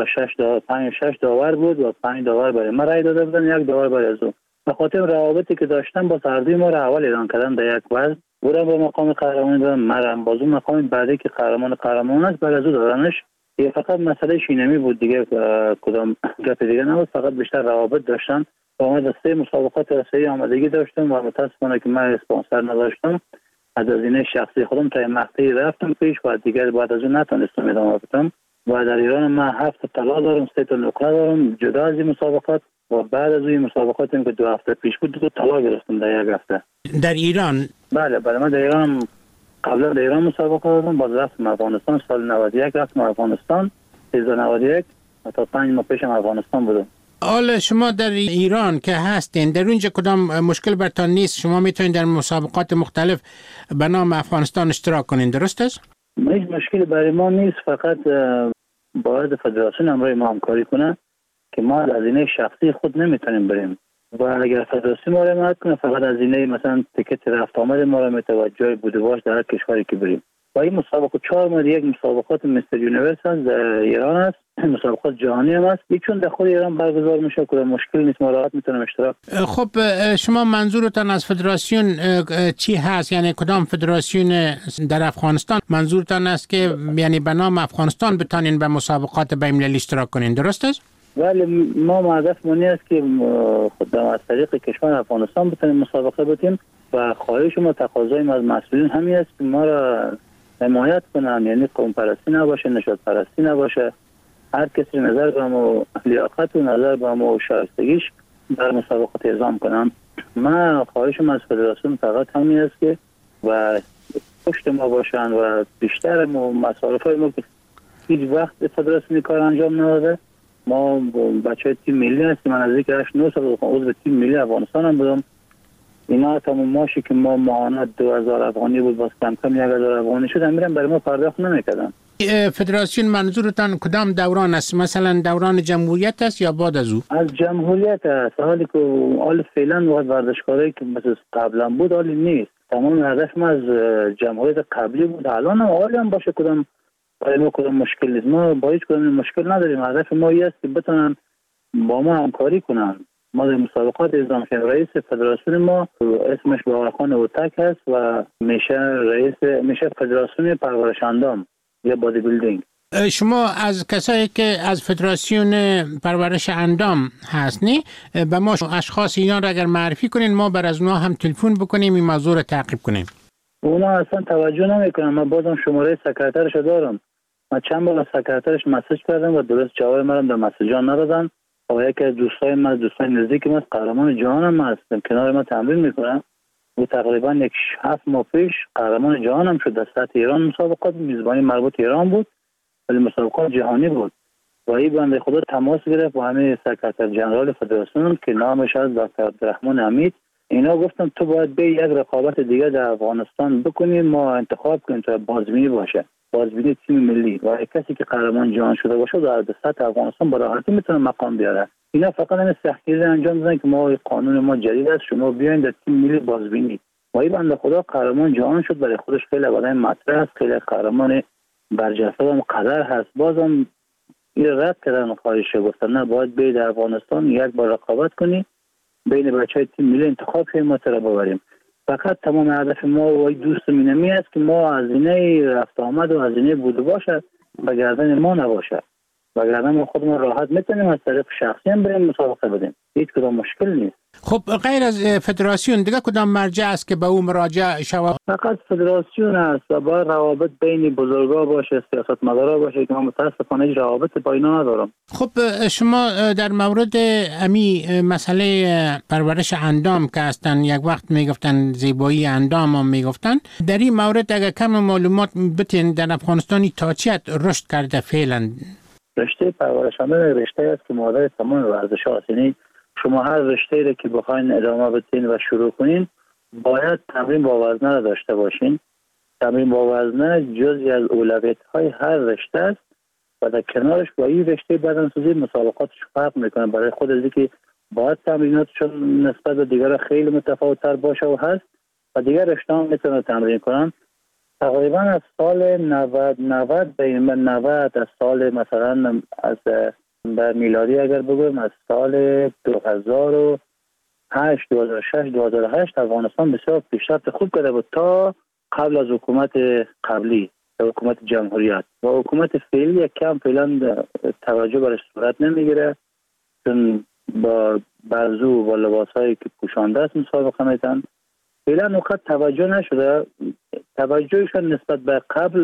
6 داور بود و 5 داور برای ما رای داده بودن، 1 داور برای او. به خاطر روابطی که داشتن با هر دوی ما را اول اعلام کردن در یک وزن، بودن به مقام قهرمان دادن، مرم بازو مقام بعدی که قهرمان است برای او دادنش. یه فقط مسئله شینمی بود دیگه، کدام گپ دیگه نبود، فقط بیشتر روابط داشتن. با ما دسته مسابقات رسمی آمادگی داشتم و متاسفانه که من اسپانسر نداشتم، از هزینه شخصی خودم تا مقطعی رفتم پیش و دیگه بعد از اون نتونستم ادامه بدم. و در ایران من 7 طلا دارم، 3 تا نقره دارم جدا از این مسابقات و بعد از این مسابقات که 2 هفته پیش بود 2 طلا گرفتم در یک هفته. در ایران؟ بله من در ایران قبلا در ایران مسابقه دادم، باز رفتم افغانستان سال 91 رفتم افغانستان 1391 تا 5 ماه پیشم افغانستان بودم. حالا شما در ایران که هستین در اونجا کدام مشکل برتان نیست؟ شما میتونید در مسابقات مختلف به نام افغانستان اشتراک کنین، درست است؟ هیچ مشکلی برای ما نیست، فقط باید فدراسیون همراه ما همکاری کنه که ما از هزینه شخصی خود نمیتونیم بریم و اگر فدراسیون ما را حمایت کنه فقط هزینه مثلا تیکت رفت آمد ما را میتونه جای بودواش در هر کشوری که بریم. و این مسابقه 4 ماه یک مسابقات مستر یونیورس در ایران است، مسابقات جهانی هم است، چون در خود ایران برگزار میشه که مشکل نیست، ما راحت میتونیم اشتراک. خب شما منظورتان از فدراسیون چی هست؟ یعنی کدام فدراسیون در افغانستان منظورتان است که یعنی به نام افغانستان بتانین به مسابقات بین‌المللی اشتراک کنین، درست است؟ ولی ما هدف مونی است که خود از طریق کشور افغانستان بتونیم مسابقه بدیم و خواهش ما تقاضای ما از مسئولین همین است که ما را حمایت کنن، یعنی قوم پرستی نباشه، نژاد پرستی نباشه، هر کسی نظر به ما لیاقت و نظر به ما شایستگیش در مسابقات اعزام کنن. من خواهشم از فدراسیون فقط همین است که و پشت ما باشن و بیشتر مصارف ما که هیچ وقت فدراسیون کار انجام نداده. ما بچه تیم ملی هستیم، من از 8-9 سال عضو تیم ملی افغانستان هم بودم. اینا تمام ماشی که ما معاونت 2000 افغانی بود باز کم 1000 افغانی شد، میرن برای ما پرداخت نمیکردن. فدراسیون منظورتان کدام دوران است؟ مثلا دوران جمهوریت است یا بعد از او؟ از جمهوریت است، حالی که حال فعلا وقت ورزشکاری که مثل قبلا بود حالی نیست. تمام هدف ما از جمهوریت قبلی بود، الان هم حالی هم باشه کدام برای ما کدام مشکل نیست، ما با هیچ کدام مشکل نداریم. هدف ما این است که بتونن با ما همکاری کنن. ما در مسابقات اعزام شدیم، رئیس فدراسیون ما اسمش باقرخان اوتک هست و میشه فدراسیون پرورش اندام یا بادی بیلدینگ. شما از کسایی که از فدراسیون پرورش اندام هستنی به ما اشخاص اینا را اگر معرفی کنین ما بر از اونها هم تلفن بکنیم این موضوع را تعقیب کنیم. اونا اصلا توجه نمیکنن. من بازم شماره سکرترش دارم، من چند بار از سکرترش مسیج کردم و درست جواب منم در مسیجان ندادن. و یکی از دوستای من، دوستای نزدیک من، قهرمان جهانم هستم، کنار ما تمرین میکنم و تقریبا 7 ماه پیش قهرمان جهانم شد. در سطح ایران مسابقات میزبانی مربوط ایران بود ولی مسابقات جهانی بود و این بنده خدا تماس گرفت با همه سکرتر جنرال فدراسیون که نامش از دکتر عبدالرحمن حمید. اینا گفتم تو باید به یک رقابت دیگه در افغانستان بکنیم، ما انتخاب کنیم تا بازبینی باشه، بازبینی تیم ملی و کسی که قهرمان جهان شده باشه در سطح افغانستان با راحتی میتونه مقام بیاره. اینا فقط این سختگیری انجام دادن که ما قانون ما جدید است، شما بیاین در تیم ملی بازبینی. و این بنده خدا قهرمان جهان شد، برای خودش خیلی آدم مطرح است، خیلی قهرمان برجسته هم قدر هست. بازم این رد کردن خواهش گفتن نه باید بیاید در افغانستان یک بار رقابت کنی بین بچهای تیم ملی انتخاب شیم ما تر ببریم. فقط تمام هدف ما و دوست مینمی است که ما هزینه رفت آمد و هزینه بوده باشه به گردن ما نباشه، وگرنه ما خودمون راحت میتونیم از طریق شخصی هم بریم مسابقه بدیم، هیچ کدام مشکل نیست. خب غیر از فدراسیون دیگه کدام مرجع است که به او مراجعه شود؟ فقط فدراسیون است و باید روابط بین بزرگا باشه، سیاستمدارا باشه که من متاسفانه هیچ روابط با اینا ندارم. خب شما در مورد امی مسئله پرورش اندام که هستن یک وقت میگفتن زیبایی اندام هم میگفتن، در این مورد اگر کم معلومات بتین در افغانستانی تا چیت رشد کرده فعلا؟ رشته پرورش اندام رشته است که مادر تمام ورزش هاست. یعنی شما هر رشته را که بخواین ادامه بدین و شروع کنین باید تمرین با وزنه را داشته باشین. تمرین با وزنه جزئی از اولویت‌های هر رشته است و در کنارش با این رشته بدنسازی مسابقاتش فرق میکنه. برای خود از اینکه باید تمریناتشون نسبت به دیگر خیلی متفاوت‌تر باشه و هست و دیگر رشته‌ها میتونن تمرین کنن. تقریبا از سال 90 به 90 از سال مثلا از بر میلادی اگر بگویم از سال 2008 2008 افغانستان بسیار پیشرفت خوب کرده بود تا قبل از حکومت قبلی، حکومت جمهوریت. و حکومت فعلی کم فعلا توجه برش صورت نمیگیره، چون با بازو و لباسایی که پوشانده است مسابقه میتن. فعلا نقطه توجه نشده. توجهشون نسبت به قبل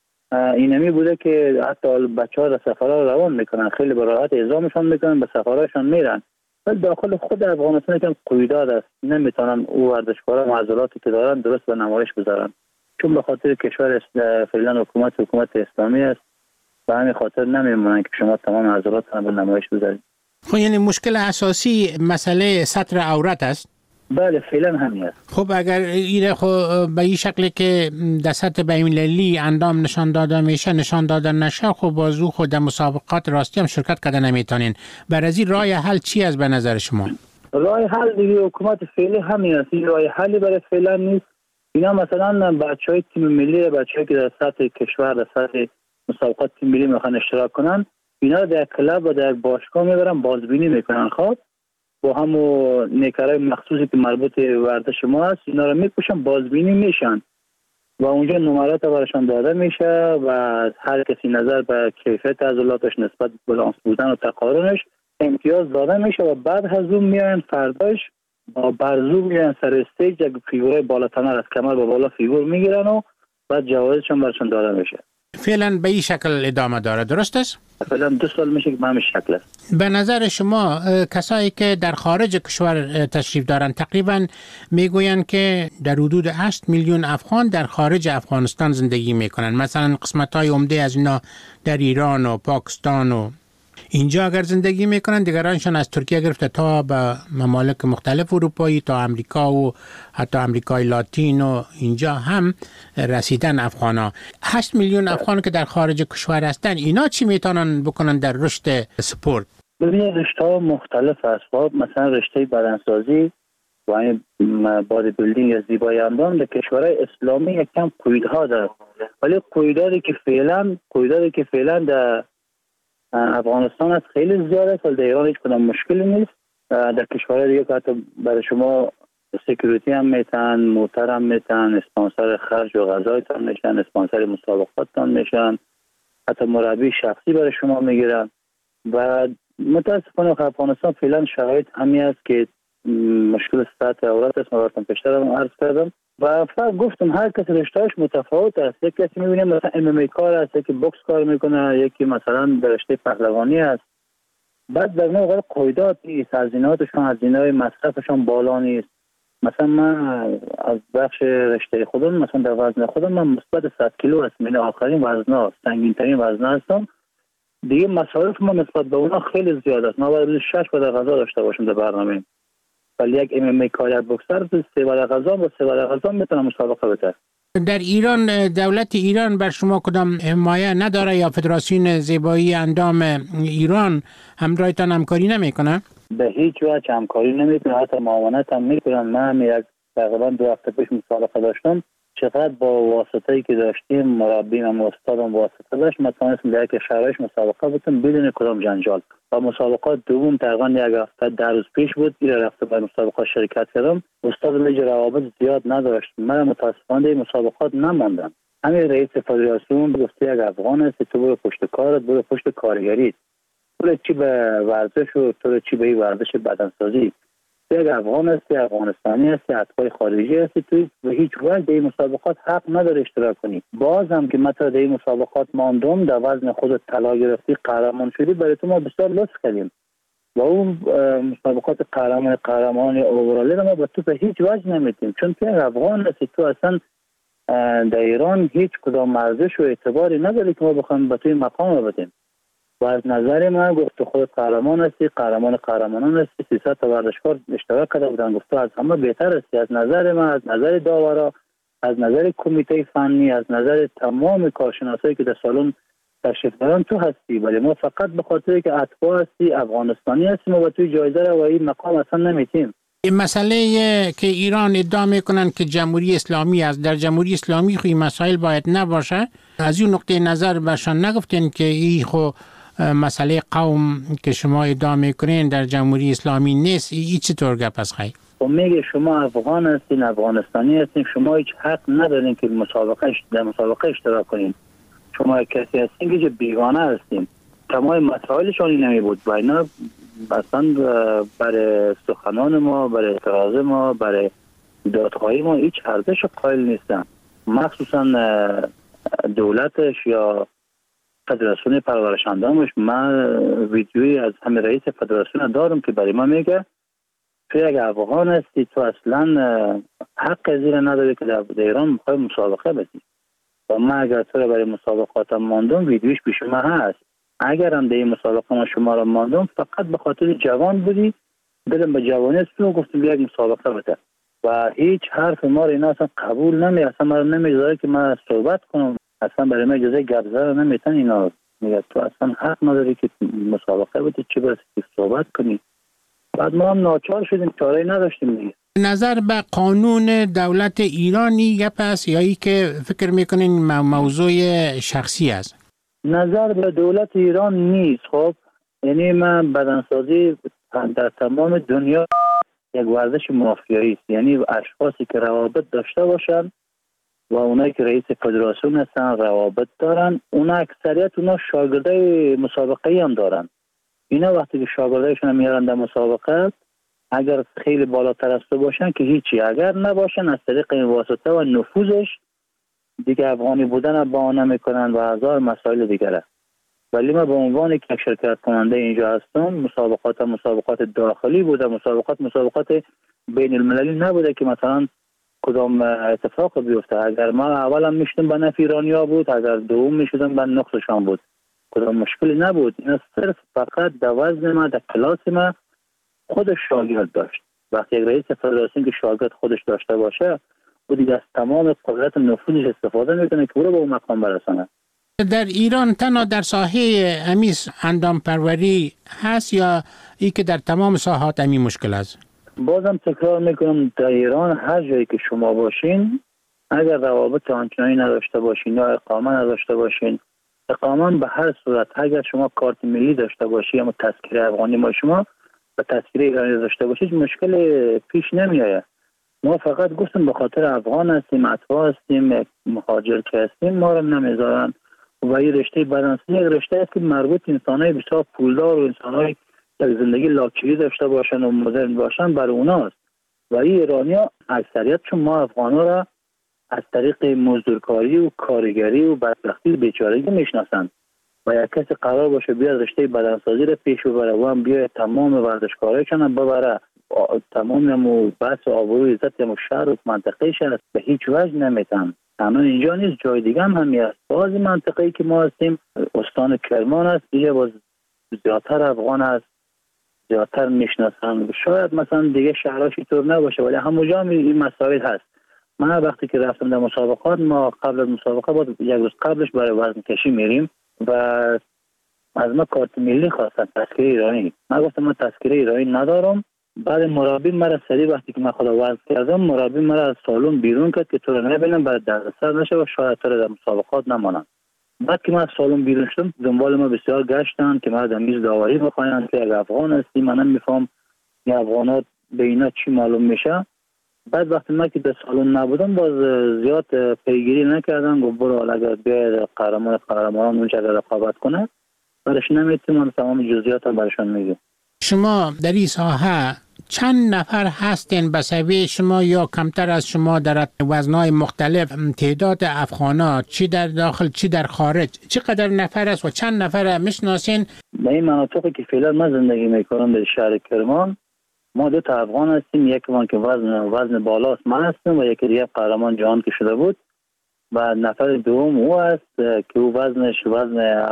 اینمی بوده که حتی بچه‌ها در سفرها روان میکنن، خیلی به راحت اعزامشان میکنن، به سفرهاشون میرن. ولی داخل خود افغانستان که قیودات است، نمیتونن او ورزشکارا معضلاتی که دارن درست به نمایش بذارن، چون به خاطر کشور فعلا حکومت اسلامی است و همین خاطر نمیمونن که شما تمام معضلاتتون به نمایش بذارید. خب یعنی مشکل اساسی مسئله ستر عورت است؟ بله فعلا همین است. خب اگر این به این شکلی که در سطح بین‌المللی اندام نشان داده میشه نشان داده نشه، خب بازو خود در مسابقات راستی هم شرکت کرده نمیتونین. برای این راه حل چی است به نظر شما؟ راه حل دیگه حکومت فعلی همین است. این راه حلی برای فعلا نیست. اینا مثلا بچهای تیم ملی، بچه‌ای که در سطح کشور در سطح مسابقات تیم ملی میخوان اشتراک کنن، اینا در کلاب و در باشگاه میبرن بازبینی میکنن. خب با همو نیکرای مخصوصی که مربوط ورزش ما هست اینا رو میپوشن، بازبینی میشن و اونجا نمرات براشون داده میشه و هر کسی نظر به کیفیت عضلاتش نسبت به بالانس بودن و تقارنش امتیاز داده میشه و بعد از اون میان فرداش با برزو میان سر استیج یک فیگور بالاتنر از کمر به بالا فیگور میگیرن و بعد جوایزشون براشون داده میشه. فعلا به این شکل ادامه داره، درست است؟ فعلا 2 سال میشه که به همین شکل است. به نظر شما کسایی که در خارج کشور تشریف دارن تقریبا میگویند که در حدود 8 میلیون افغان در خارج افغانستان زندگی میکنن. مثلا قسمت‌های عمده از اینا در ایران و پاکستان و اینجا اگر زندگی میکنن، دیگرانشان از ترکیه گرفته تا به ممالک مختلف اروپایی تا امریکا و حتی امریکای لاتین و اینجا هم رسیدن افغانا. 8 میلیون افغان که در خارج کشور هستن، اینا چی میتونن بکنن در رشد سپورت؟ ببینید رشته‌ها مختلف است. مثلا رشته بدنسازی و این بادی بیلدینگ یا زیبایی اندام در کشورهای اسلامی یکم قیودها داره، ولی قیوداتی که فعلا در افغانستان است خیلی زیاده است. در ایران هیچ کدام مشکلی نیست. در کشورهای دیگه که حتی برای شما سکیوریتی هم میتن، موتر هم میتن، اسپانسر خرج و غذایتان میشن، اسپانسر مسابقاتتان میشن، حتی مربی شخصی برای شما میگیرن. و متاسفانه افغانستان فعلا شرایط همین است که مشکل سطح عورت است. من براتون پیشتر هم عرض کردم و فقط گفتم هر کسی رشته‌اش متفاوت است. یک کسی می‌بینه مثلا MMA کار است، یکی بوکس کار میکنه، یکی مثلا در رشته پهلوانی است. بعد در نوع قیودات نیست، هزینه‌هاشون، هزینه‌های مصرفشون بالا نیست. مثلا من از بخش رشته خودم، مثلا در وزن خودم من مثبت 100 کیلو هستم، یعنی آخرین وزن‌ها، سنگین‌ترین وزن هستم. دیگه مصارف ما نسبت به اونها خیلی زیاد است. ما باید 6 وعده غذا داشته باشیم در برنامه. ولی یک MMA کار بوکسر 3 وعده غذا با 3 وعده غذا میتونه مسابقه بده. در ایران دولت ایران بر شما کدام حمایه نداره یا فدراسیون زیبایی اندام ایران همراهتان همکاری نمیکنه؟ به هیچ وجه همکاری نمیکنه، حتی معاونت هم میکنن. من یک تقریبا 2 هفته پیش مسابقه داشتم، چقدر با واسطه‌ای که داشتیم، مربیم و استادم واسطه داشت، من تونستم در یک شهرش مسابقه بودم بدون کدام جنجال. و مسابقات دوم تقریبا یک هفته 10 روز پیش بود، ایره رفته به مسابقه شرکت کردم. استاد میگه روابط زیاد نداشت، من متاسفانه این مسابقات نماندم. همین رئیس فدراسیون گفت یک افغان است، تو برو پشت کارت، برو پشت کارگری، تو چی به ورزش و تو چی به ورزش بدنسازی. یک افغان هستی، افغانستانی هستی، اتباع خارجی هستی، تو به هیچ وجه در این مسابقات حق نداری اشتراک کنی. باز هم که مثلا در این مسابقات ماندم، در وزن خودت طلا گرفتی، قهرمان شدی، برای تو ما بسیار لطف کردیم. و اون مسابقات قهرمان اوورالی رو ما به تو به هیچ وجه نمیدیم، چون که افغان هستی، تو اصلا در ایران هیچ کدام ارزش و اعتباری نداری که ما بخوایم به توی مقام بدیم. و از نظر من گفت خود قهرمان هستی، قهرمانان هستی، 300 تا ورزشکار اشتراک کرده بودن، گفت از همه بهتر هستی. از نظر من، از نظر داورا، از نظر کمیته فنی، از نظر تمام کارشناسایی که در سالن تشریف دارن، تو هستی. ولی ما فقط به خاطر که اتباع هستی، افغانستانی هستیم و توی جایزه رو و این مقام اصلا نمیتیم. این مسئله که ایران ادعا میکنن که جمهوری اسلامی است، در جمهوری اسلامی خو این مسائل باید نباشه. از اون نقطه نظر برشان نگفتین که این خو مسئله قوم که شما ادعا میکنین در جمهوری اسلامی نیست؟ این چطور گپ است خیلی؟ خب میگه شما افغان هستین، افغانستانی هستین، شما هیچ حق ندارین که در مسابقه اشتراک کنین. شما کسی هستین که بیگانه هستین. تمام مسائلشون این نمی بود. و اینا اصلا برای سخنان ما، برای اعتراض ما، برای دادخواهی ما هیچ ارزش قائل نیستن. مخصوصا دولتش یا فدراسیون پرورشندامش. من ویدیویی از همین رئیس فدراسیون دارم که برای ما میگه تو یک افغان هستی، تو اصلا حق زیر نداری که در ایران میخوای مسابقه بدی. و من اگر تو برای مسابقاتم ماندم، ویدیوش پیش من هست. اگر هم در این مسابقه ما شما را ماندم، فقط به خاطر جوان بودی، دلم به جوانی تو گفتم یک مسابقه بده. و هیچ حرف ما را اینا اصلا قبول اصلا ما نمیذاره که من صحبت کنم. اصلا برای من اجازه گپ زدن نمیتن. اینا میگه تو اصلا حق نداری که مسابقه بدی، چه برسه که صحبت کنی. بعد ما هم ناچار شدیم، چاره‌ای نداشتیم دیگه. نظر به قانون دولت ایرانی گپ است یا ای که فکر میکنین موضوع شخصی است؟ نظر به دولت ایران نیست. خب یعنی من بدنسازی در تمام دنیا یک ورزش مافیایی است. یعنی اشخاصی که روابط داشته باشن و اونایی که رئیس فدراسیون هستن روابط دارن، اونا اکثریت اونا شاگردای مسابقه هم دارن. اینا وقتی که شاگردایشون میارن در مسابقه، اگر خیلی بالاتر از تو باشن که هیچی، اگر نباشن از طریق واسطه و نفوذش دیگه افغانی بودن بهانه میکنن و هزار مسائل دیگره. ولی من به عنوان یک شرکت کننده اینجا هستم. مسابقات داخلی بوده، مسابقات بین المللی نبوده که مثلا کدام اتفاق بیفته. اگر ما اولم میشدم به نفع ایرانیا بود، اگر دوم میشدم به نقصشان بود، کدام مشکلی نبود. اینا صرف فقط در وزن ما، در کلاس ما خودش شاگرد داشت. وقتی یک رئیس فدراسیون که شاگرد خودش داشته باشه، او دیگه از تمام قدرت نفوذش استفاده میکنه که او رو به اون مقام برسانه. در ایران تنها در ساحه امیس اندام پروری هست یا ای که در تمام ساحات امی مشکل است؟ بازم تکرار میکنم، در ایران هر جایی که شما باشین، اگر روابط آنچنانی نداشته باشین یا اقامه نداشته باشین، اقامه به هر صورت، اگر شما کارت ملی داشته باشی یا تذکره افغانی ما شما و تذکره ایرانی داشته باشید، مشکل پیش نمیآید. ما فقط گفتیم به خاطر افغان هستیم، اتباع هستیم، مهاجر که هستیم، ما رو نمیذارن. و این رشته بدنسازی یک رشته است که مربوط انسانای بسیار پولدار و انسانای یک زندگی لاکچری داشته باشن و مدرن باشن برای اوناست. و این ایرانیا اکثریتشون ما افغانا را از طریق مزدورکاری و کارگری و بدبختی و بیچارگی میشناسن. و یک کسی قرار باشه بیاد رشته بدنسازی را پیش ببره و هم بیاد تمام ورزشکارایشون هم ببره، تمام بحث آبرو عزت و شهر و منطقه شهر به هیچ وجه نمیتن. تنها اینجا نیست، جای دیگه هم هست. بعضی منطقه‌ای که ما هستیم، استان کرمان است، دیگه باز زیادتر افغان است، زیادتر میشناسن. شاید مثلا دیگه شهرهاش اینطور نباشه، ولی همونجا این مسائل هست. من وقتی که رفتم در مسابقات، ما قبل از مسابقه بود یک روز قبلش برای وزن کشی میریم و از ما کارت ملی خواستن، تذکره ایرانی. من گفتم من تذکره ایرانی ندارم. بعد مربی مرا سری وقتی که من خدا وزن کردم، مربی مرا از سالن بیرون کرد که تو رو نبینم، برای دردسر نشه و شاید تو رو در مسابقات نمانم. بعد که من از سالن بیرون شدم، دنبال ما بسیار گشتن که ما در میز داوری بخواین که یک افغان هستی. من نمیفهم این افغانات به اینا چی معلوم میشه. بعد وقتی من که در سالن نبودم، باز زیاد پیگیری نکردن. گفت برو اگر بیاید قهرمانان اونجا رقابت کنه، برش نمیتونم تمام جزئیات رو برشان میگم. شما در این ساحه چند نفر هستین به سوی شما یا کمتر از شما در وزنهای مختلف؟ تعداد افغانات چی در داخل چی در خارج چقدر نفر است و چند نفر میشناسین؟ به این مناطقی که فعلا من زندگی میکنم در شهر کرمان، ما 2 تا افغان هستیم. یکی من که وزن بالاست من هستم و یکی دیگه قهرمان جهان که شده بود و نفر دوم او است که او وزنش وزن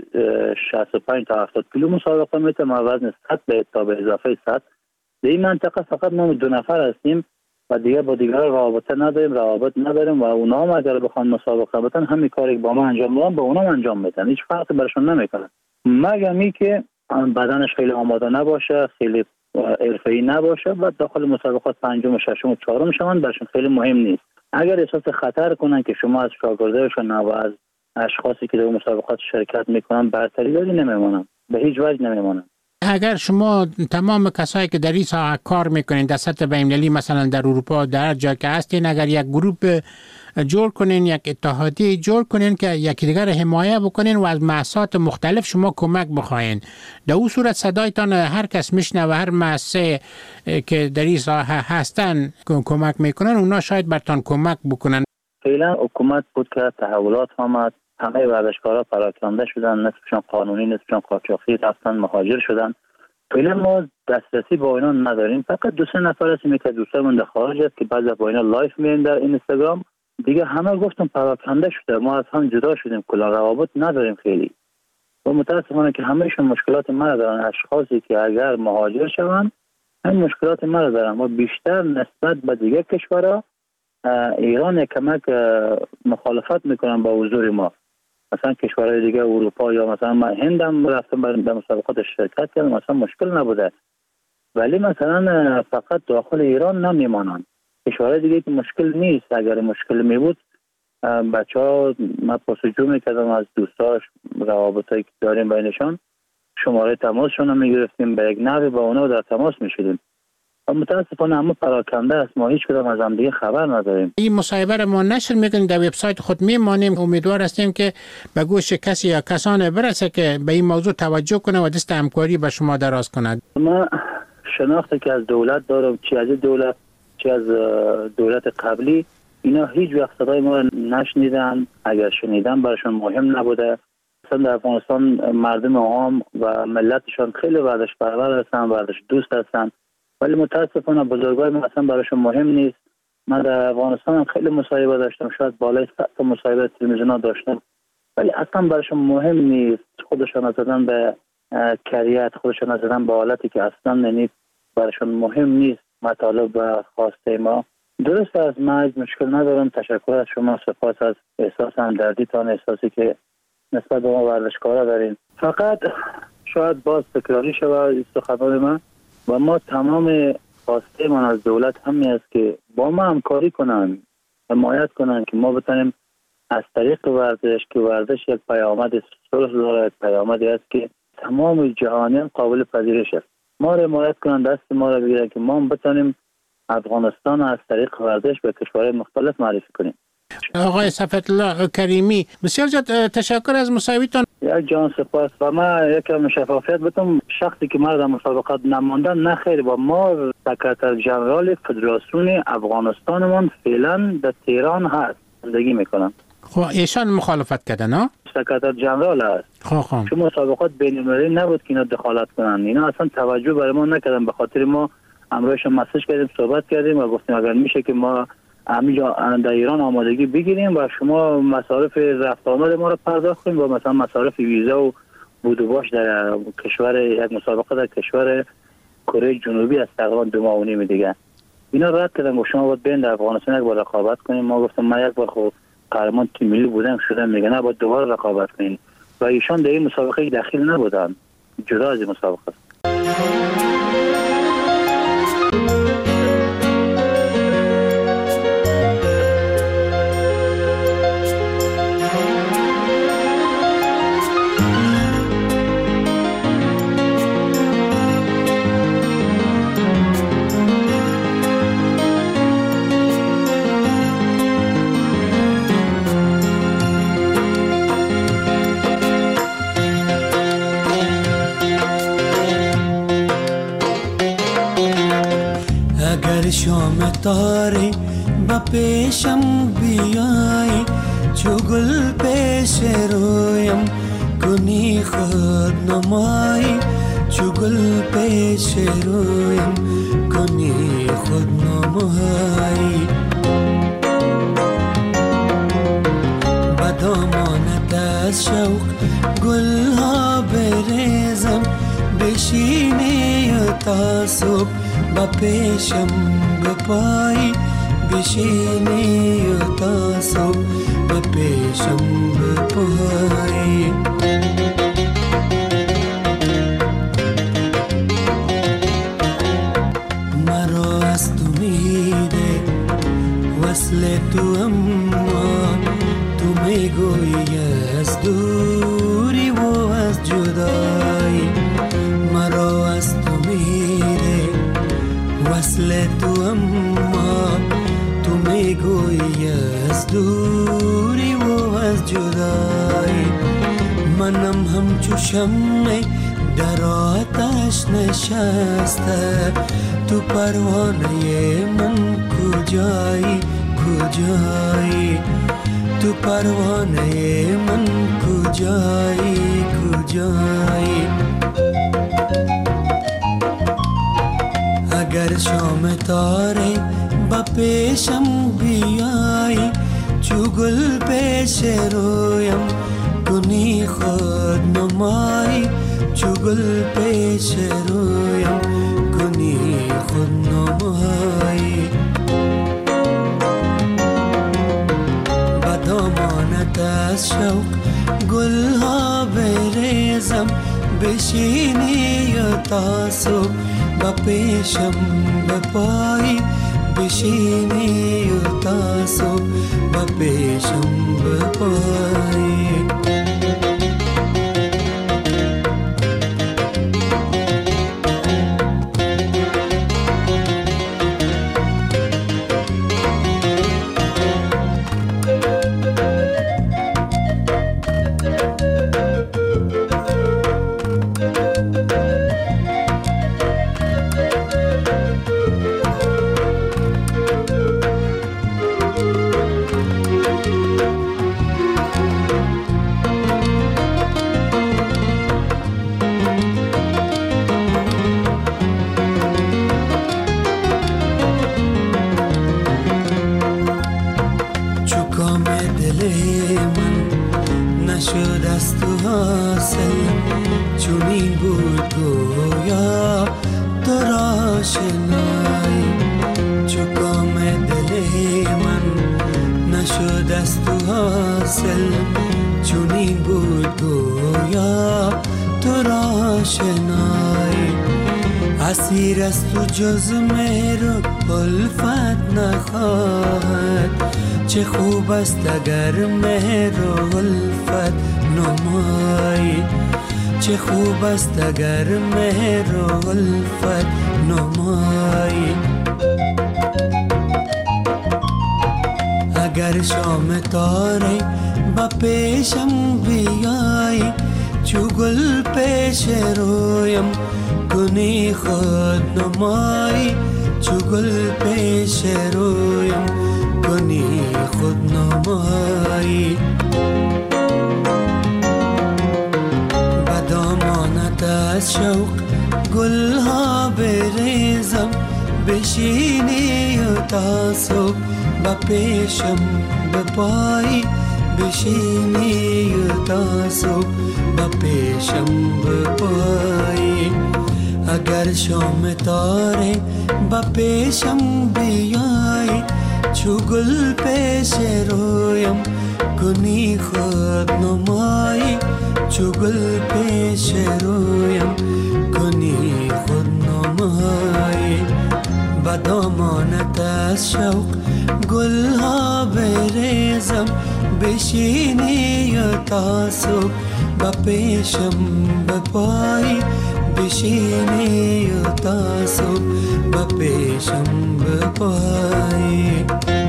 65 تا 70 کیلو مسابقه میته. ما وزن 100 تا به اضافه 100. در این منطقه فقط ما 2 نفر هستیم و دیگه با دیگر روابط نداریم و اونا هم اگر بخوان مسابقه بتن همین کاری که با ما انجام میدن با اونا انجام میدن، هیچ فرقی برشون نمیکنه، مگر می که بدنش خیلی آماده نباشه، خیلی حرفه‌ای نباشه و داخل مسابقات 5م و 6م و 4م شوند، برشون خیلی مهم نیست. اگر احساس خطر کنن که شما از شاگردایشون و از اشخاصی که در مسابقات شرکت میکنن برتری داری، نمیمونن، به هیچ وجه نمیمونن. اگر شما تمام کسایی که در این ساحه کار میکنین در سطح بین‌المللی، مثلا در اروپا در جا که هستین، اگر یک گروپ جور کنین، یک اتحادیه جور کنین که یکی دیگر حمایت بکنین و از مؤسسات مختلف شما کمک بخواین، در اون صورت صدایتان هر کس میشنوه، هر مؤسسه که در این ساحه هستن کمک میکنن، اونا شاید برتان کمک بکنن. فعلا حکومت بود که تحولات آمد، همه ورزشکارا پراکنده شدن، نصفشون قانونی نصفشون قاچاقی رفتن مهاجر شدن. فعلا ما دسترسی با اینا نداریم. فقط 2-3 نفر هستیم که دوستامون در خارج است که بعضی با اینا لایف میرن در اینستاگرام. دیگه همه گفتم پراکنده شده، ما از هم جدا شدیم، کلا روابط نداریم خیلی. و متاسفانه که همهشون مشکلات ما دارن. اشخاصی که اگر مهاجر شوند هم مشکلات ما دارن و بیشتر نسبت به دیگه کشورها ایران کمک مخالفت میکنن با حضور ما. مثلا کشورهای دیگه اروپا یا مثلا من هندم رفتم در مسابقات شرکت کردم، مثلا مشکل نبوده، ولی مثلا فقط داخل ایران نمیمانند. کشورهای دیگه که مشکل نیست، اگر مشکل می بود بچه‌ها من پرسجو میکردم از دوستاش، روابطایی که داریم بینشان، شماره تماسشون رو میگرفتیم، به یک نحوی با اونا در تماس میشدیم. متاسفانه همه پراکنده است، ما هیچ کدام از هم دیگه خبر نداریم. این مصاحبه را ما نشر میکنیم، در وبسایت خود میمانیم. امیدوار هستیم که به گوش کسی یا کسان برسه که به این موضوع توجه کنه و دست همکاری به شما دراز کند. ما شناختی که از دولت دارم، چی از دولت چی از دولت قبلی، اینا هیچ وقت صدای ما نشنیدن. اگر شنیدن براشون مهم نبوده. مثلا در افغانستان مردم عام و ملتشان خیلی ورزش پرور هستن، ورزش دوست هستن، ولی متاسفانه بزرگای ما اصلا براشون مهم نیست. من در افغانستان خیلی مصاحبه داشتم، شاید بالای 100 تا مصاحبه تلویزیونا داشتم، ولی اصلا براشون مهم نیست. خودشان زدن به کریت، خودشان زدن به حالتی که اصلا یعنی براشون مهم نیست مطالب و خواسته ما. درست از من مشکل ندارم. تشکر از شما، سپاس از احساس همدردیتان، احساسی که نسبت به ما ورزشکارا دارین. فقط شاید باز تکراری شود سخنان من و ما تمام خواسته من از دولت همین است که با ما همکاری کنن، حمایت کنن که ما بتونیم از طریق ورزش، که ورزش یک پیامد صلح داره، یک پیامدی است که تمام جهانیان قابل پذیرش است، ما را حمایت کنن، دست ما را بگیرن که ما بتونیم افغانستان از طریق ورزش به کشورهای مختلف معرفی کنیم. آقای صفوت‌الله کریمی، بسیار زیاد تشکر از مصاحبه‌تان. یک جان سپاس. و من یکم شفافیت بدم، شخصی که ما در مسابقات نماندن نه خیر، با ما سکرتر ژنرال فدراسیون افغانستانمون فعلا در تهران هست، زندگی میکنن. خب ایشان مخالفت کردن ها؟ سکرتر ژنرال هست. خب چون مسابقات بین‌المللی نبود که اینا دخالت کنن، اینا اصلا توجه برای ما نکردن، به خاطر ما امروزش مسیج کردیم، صحبت کردیم و گفتیم اگر میشه که ما همینجا در ایران آمادگی بگیریم و شما مصارف رفت آمد ما رو پرداخت کنیم و مثلا مصارف ویزا و بود و باش در کشور، یک مسابقه در کشور کره جنوبی از تقریبا 2 ماه و نیم دیگه. اینا رد کردن گفت شما باید بین در افغانستان یک بار رقابت کنیم. ما گفتم من یک بار خب قهرمان تیم ملی بودم شدم، میگه نه باید دوباره رقابت کنیم و ایشان در این مسابقه داخل نبودن، جدا از این مسابقه. شام تاری با پیشم بیایی، چو گل پیش رویم کنی خود نمایی، چو گل پیش رویم کنی خود نمایی. با دامانت از شوق گل ها بریزم، بشینی تا صبح با پیشم بپایی، بشینی تا صبح با پیشم بپایی. مرا از تو میده وصل تو، اما تو میگویی از دوری و از جدایی. مرا از تو میده وصل تو، اما تو میگویی از دوری و از جدایی. منم همچو شمع در آتش نشسته، تو پروانه من کجایی کجایی، تو پروانه من کجایی کجایی. اگر شام تاره با پیشم بیایی، چو گل پیش رویم کنی خود نمایی، چو گل پیش رویم کنی خود نمایی. با دامانت از شوق گل ها بریزم، بشینی تا صبح با پیشم بپایی، بشینی تا صبح با پیشم بپایی. اسیر از تو جز مهر الفت نخواهد، چه خوب است اگر مهر الفت نمایی، چه خوب است اگر مهر الفت نمایی. اگر شام تاره با پیشم بیایی، چو گل پیش رویم کنی خود نمایی، چو گل پیش رویم کنی خود نمایی. با دامانت از شوق گل ها بریزم، بشینی تا صبح با پیشم بپایی، بشینی تا صبح با پیشم بپایی. اگر شام تاره با پیشم بیای چو گل پیش رویم کنی خود نمایی چو گل پیش رویم کنی خود نمایی با دامانت از شوق گل ها بریزم بشینی تا صبح با پیشم بپایی بشینی تا صبح با پیشم بپایی